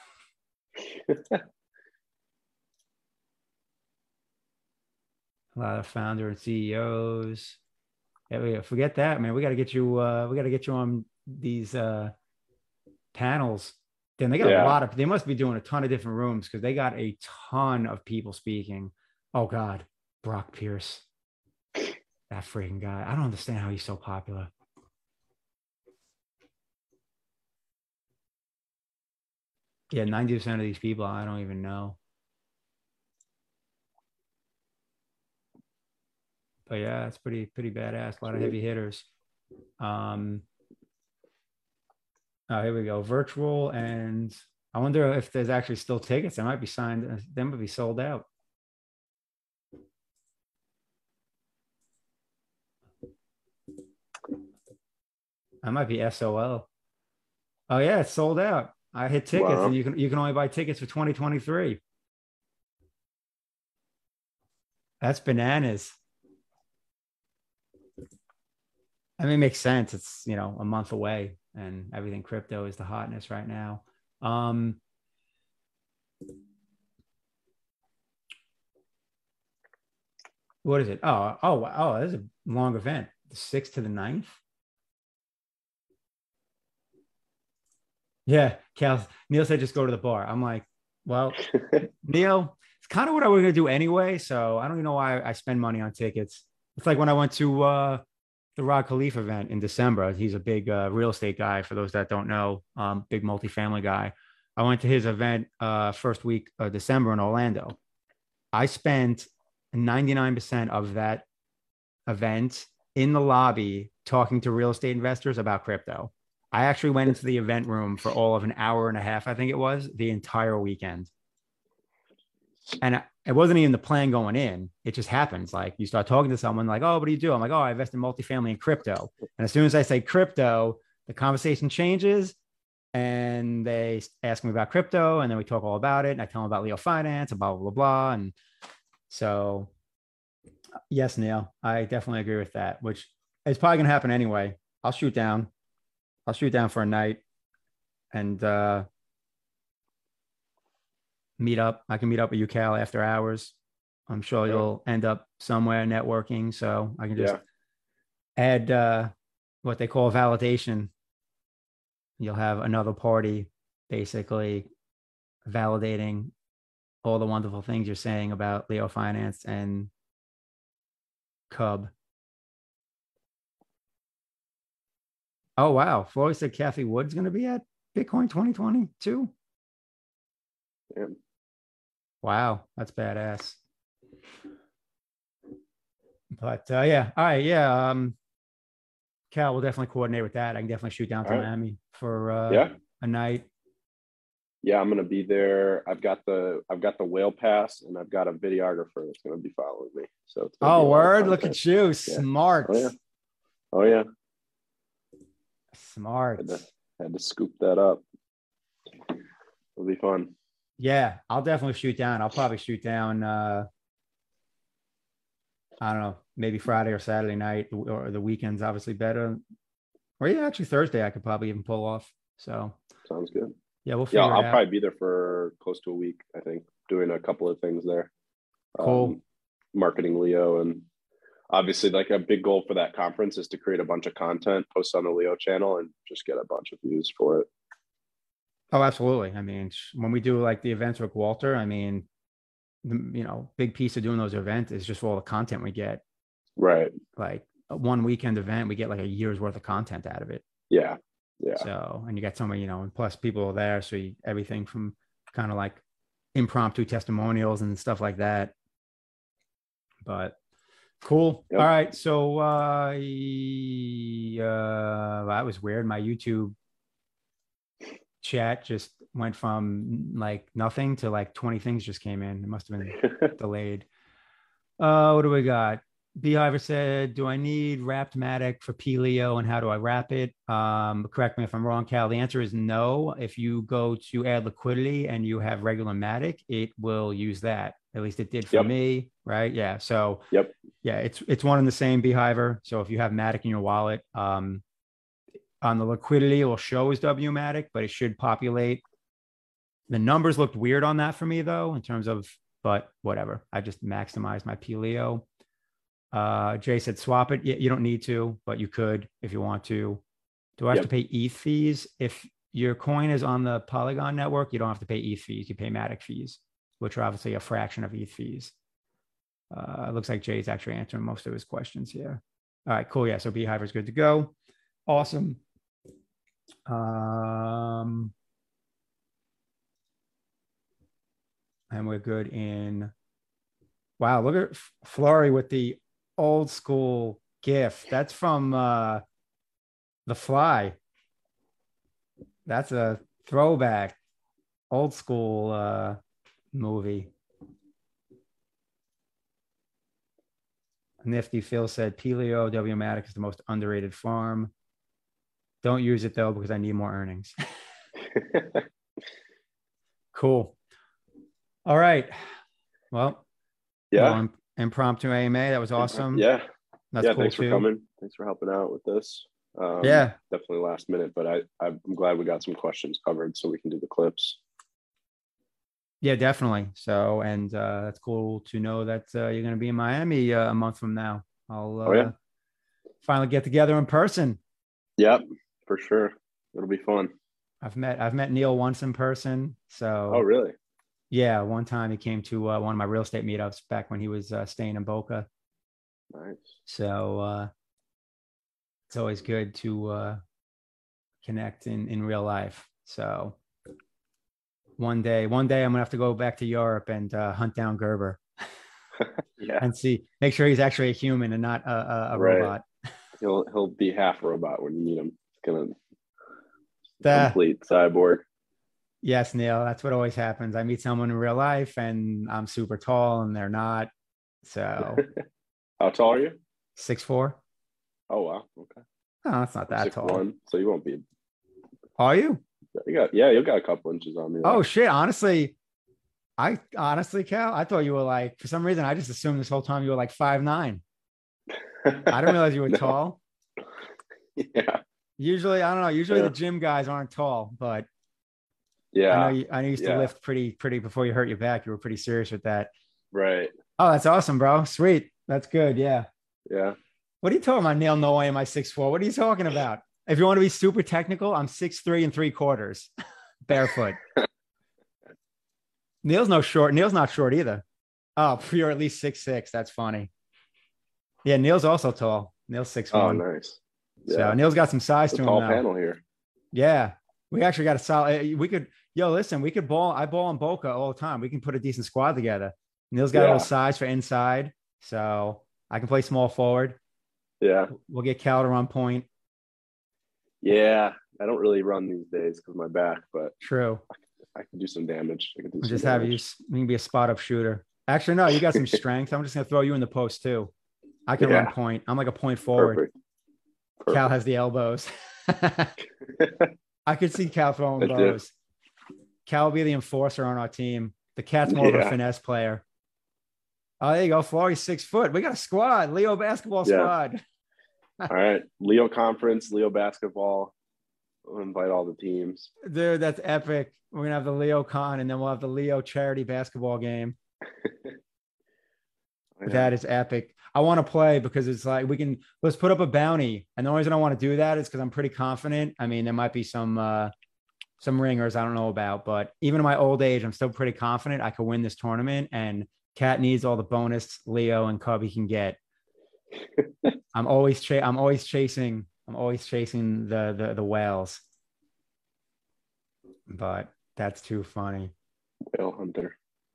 A lot of founder and CEOs. Yeah, forget that, man. We got to get you. We got to get you on these panels. Then they got a lot of. They must be doing a ton of different rooms because they got a ton of people speaking. Oh God, Brock Pierce, that freaking guy. I don't understand how he's so popular. Yeah, 90% of these people I don't even know. But yeah, it's pretty badass. A lot of heavy hitters. Oh, here we go. Virtual, and I wonder if there's actually still tickets. They might be signed. They might be sold out. I might be SOL. Oh yeah, it's sold out. I hit tickets, and you can only buy tickets for 2023. That's bananas. I mean, it makes sense. It's, a month away and everything crypto is the hotness right now. what is it? Oh, this is a long event. The 6th to the 9th. Yeah, Neil said just go to the bar. I'm like, well, Neil, it's kind of what I was gonna do anyway. So I don't even know why I spend money on tickets. It's like when I went to the Rod Khalifa event in December. He's a big real estate guy. For those that don't know, big multifamily guy. I went to his event first week of December in Orlando. I spent 99% of that event in the lobby talking to real estate investors about crypto. I actually went into the event room for all of an hour and a half, I think it was, the entire weekend. And it wasn't even the plan going in. It just happens. Like you start talking to someone like, oh, what do you do? I'm like, oh, I invest in multifamily and crypto. And as soon as I say crypto, the conversation changes and they ask me about crypto and then we talk all about it. And I tell them about Leo Finance and blah, blah, blah, blah. And so, yes, Neil, I definitely agree with that, which is probably going to happen anyway. I'll shoot down for a night and meet up. I can meet up with you, Cal, after hours. I'm sure you'll end up somewhere networking. So I can just add what they call validation. You'll have another party basically validating all the wonderful things you're saying about Leo Finance and Cub. Oh, wow. Floyd said Kathy Wood's going to be at Bitcoin 2022. Yeah. Wow. That's badass. But yeah. All right. Yeah. Cal will definitely coordinate with that. I can definitely shoot down to Miami for a night. Yeah, I'm gonna be there. I've got the whale pass and I've got a videographer that's gonna be following me. So it's word, look at you. Yeah. Smart. Oh yeah. Smart. Had to scoop that up. It'll be fun. Yeah, I'll definitely shoot down. I'll probably shoot down I don't know, maybe Friday or Saturday night, or the weekend's obviously better. Or yeah, actually Thursday I could probably even pull off. So sounds good. Yeah, we'll figure it out. I'll probably be there for close to a week, I think, doing a couple of things there. Cool. Marketing Leo, and obviously like a big goal for that conference is to create a bunch of content, post on the Leo channel and just get a bunch of views for it. Oh, absolutely. I mean, when we do like the events with Walter, I mean, big piece of doing those events is just all the content we get. Right. Like a one weekend event, we get like a year's worth of content out of it. Yeah. So, and you got so many, and plus people are there. So everything from kind of like impromptu testimonials and stuff like that. But cool. Yep. All right. So that was weird. My YouTube chat just went from like nothing to like 20 things just came in. It must have been delayed. What do we got? Beehiver said, do I need wrapped Matic for P-Leo and how do I wrap it? Correct me if I'm wrong, Cal. The answer is no. If you go to add liquidity and you have regular Matic, it will use that. At least it did for me, right? Yeah. So yeah, it's one and the same, Beehiver. So if you have Matic in your wallet, on the liquidity, it will show as WMatic, but it should populate. The numbers looked weird on that for me though, in terms of, but whatever. I just maximized my P-Leo. Jay said swap it. You don't need to, but you could if you want to. Do I have to pay ETH fees? If your coin is on the Polygon network, you don't have to pay ETH fees. You pay Matic fees, which are obviously a fraction of ETH fees. It looks like Jay's actually answering most of his questions here. All right, cool. Yeah, so Beehiver is good to go. Awesome. And we're good in. Wow, look at Flurry with the old school GIF. That's from The Fly. That's a throwback, old school movie. Nifty Phil said, P-Leo WMatic is the most underrated farm. Don't use it though, because I need more earnings. Cool. All right. Well, impromptu AMA. That was awesome. Yeah. That's cool thanks too. For coming. Thanks for helping out with this. Definitely last minute, but I'm glad we got some questions covered so we can do the clips. Yeah, definitely. So, and it's cool to know that you're going to be in Miami a month from now. I'll Oh yeah. finally get together in person. Yep, for sure. It'll be fun. I've met Neil once in person. Oh, So really? yeah, one time he came to one of my real estate meetups back when he was staying in Boca. Nice. So it's always good to connect in real life. So one day I'm gonna have to go back to Europe and hunt down Gerber Yeah, and make sure he's actually a human and not a right. robot. He'll be half robot when you meet him. It's gonna The complete cyborg. Yes, Neil, that's what always happens. I meet someone in real life and I'm super tall and they're not. So How tall are you? 6'4". Oh wow. Okay. Oh, that's not I'm that six tall. one, so you won't be. Are you? You got a couple inches on me Oh there. shit. Honestly, Cal, I thought you were like, for some reason, I just assumed this whole time you were like 5'9". I didn't realize you were No. tall. Yeah. Usually, I don't know. Usually the Yeah. gym guys aren't tall, but Yeah. I know you used to Yeah. lift pretty before you hurt your back. You were pretty serious with that. Right. Oh, that's awesome, bro. Sweet. That's good. Yeah. Yeah. What are you talking about, Neil? No way am I 6'4". What are you talking about? If you want to be super technical, I'm 6'3 3/4, barefoot. Neil's no short. Neil's not short either. Oh, you're at least 6'6". That's funny. Yeah, Neil's also tall. Neil's six Oh, one. nice. So Yeah. Neil's got some size It's a to him tall though. panel here. Yeah. We actually got a solid. We could, yo, listen, we could ball. I ball in Boca all the time. We can put a decent squad together. Neil's got a little Yeah. size for inside. So I can play small forward. Yeah. We'll get Cal to run point. Yeah. I don't really run these days because of my back, but True. I can do some damage. I can do We'll some just have you. damage. You can be a spot up shooter. Actually, no, you got some strength. I'm just gonna throw you in the post too. I can run Yeah. point. I'm like a point forward. Perfect. Cal Perfect. has the elbows. I could see Cal throwing That's it. bows. Cal will be the enforcer on our team. The cat's more of a Yeah. finesse player. Oh, there you go. Florey's 6 foot. We got a squad, Leo basketball Yeah. squad. All right. Leo conference, Leo basketball. We'll invite all the teams. Dude, that's epic. We're gonna have the Leo Con and then we'll have the Leo charity basketball game. Yeah. That is epic. I want to play because it's like let's put up a bounty. And the only reason I want to do that is because I'm pretty confident. I mean, there might be some ringers I don't know about, but even in my old age, I'm still pretty confident I could win this tournament. And Cat needs all the bonus Leo and Cubby can get. I'm always chasing the whales. But that's too funny. Whale hunter.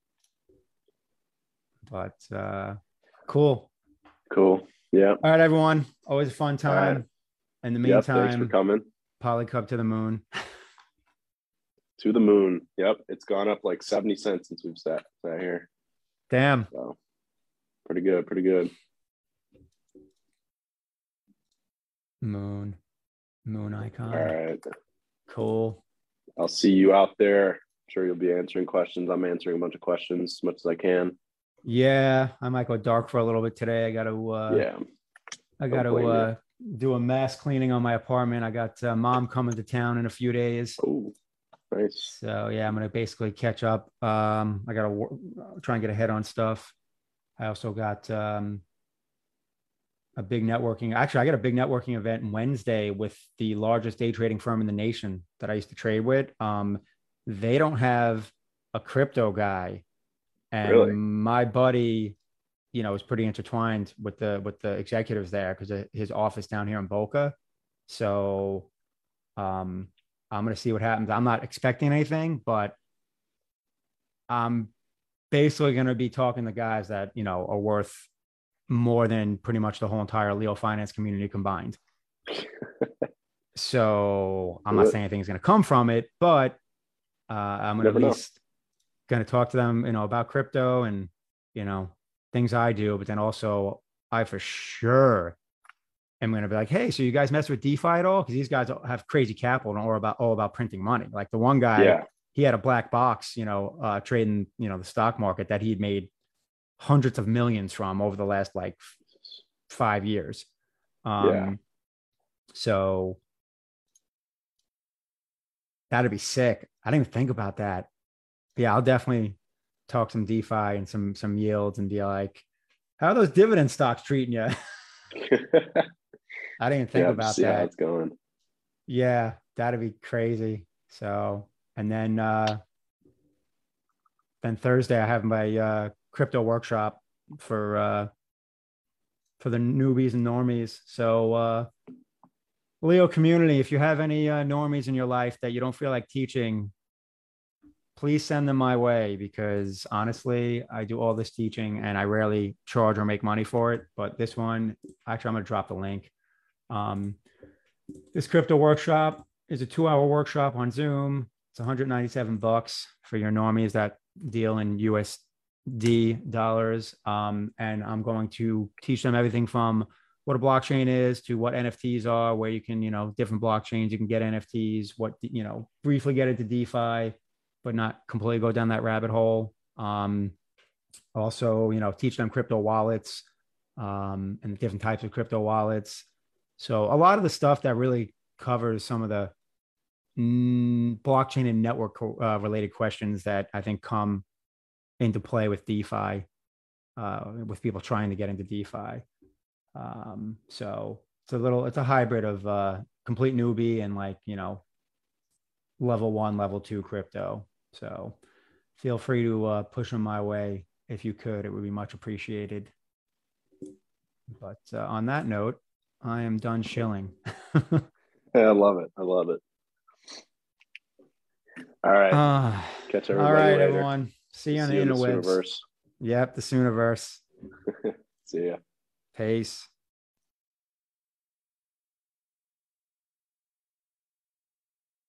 But cool. Cool. Yeah. All right, everyone. Always a fun time. Right. In the Yep. Thanks for meantime, coming. Polycub to the moon. To the moon. Yep. It's gone up like 70 cents since we've sat here. Damn. So pretty good. Pretty good. Moon icon. All right. Cool. I'll see you out there. I'm sure you'll be answering questions. I'm answering a bunch of questions as much as I can. Yeah, I might go dark for a little bit today. I got to do a mass cleaning on my apartment. I got mom coming to town in a few days. Oh, nice. So yeah, I'm gonna basically catch up. I got to try and get ahead on stuff. I also got a big networking. Actually, I got a big networking event Wednesday with the largest day trading firm in the nation that I used to trade with. They don't have a crypto guy. And really? my buddy, is pretty intertwined with the executives there because of his office down here in Boca. So I'm gonna see what happens. I'm not expecting anything, but I'm basically gonna be talking to guys that are worth more than pretty much the whole entire Leo finance community combined. So I'm not saying anything's gonna come from it, but I'm gonna at least going to talk to them, about crypto and, things I do, but then also I for sure am going to be like, hey, so you guys mess with DeFi at all? Because these guys have crazy capital and all about printing money. Like the one guy, he had a black box, trading, the stock market that he'd made hundreds of millions from over the last like 5 years. So that'd be sick. I didn't even think about that. Yeah, I'll definitely talk some DeFi and some yields and be like, how are those dividend stocks treating you? I didn't think Yeah, just about see how that. it's going. Yeah, that'd be crazy. So, and then Thursday I have my crypto workshop for for the newbies and normies. So Leo community, if you have any normies in your life that you don't feel like teaching, please send them my way because honestly, I do all this teaching and I rarely charge or make money for it. But this one, actually, I'm going to drop the link. Um, this crypto workshop is a 2-hour workshop on Zoom. It's $197 for your normies that deal in USD dollars. And I'm going to teach them everything from what a blockchain is to what NFTs are, where you can, different blockchains, you can get NFTs, briefly get into DeFi, but not completely go down that rabbit hole. Also, teach them crypto wallets and different types of crypto wallets. So a lot of the stuff that really covers some of the blockchain and network related questions that I think come into play with DeFi, with people trying to get into DeFi. So it's a hybrid of complete newbie and level 1, level 2 crypto. So feel free to push them my way if you could. It would be much appreciated. But on that note, I am done shilling. Yeah, I love it. I love it. All right. Catch All everybody right, later. everyone. See you on See the you in the interwebs. Sooniverse. Yep, the Sooniverse. See ya. Peace.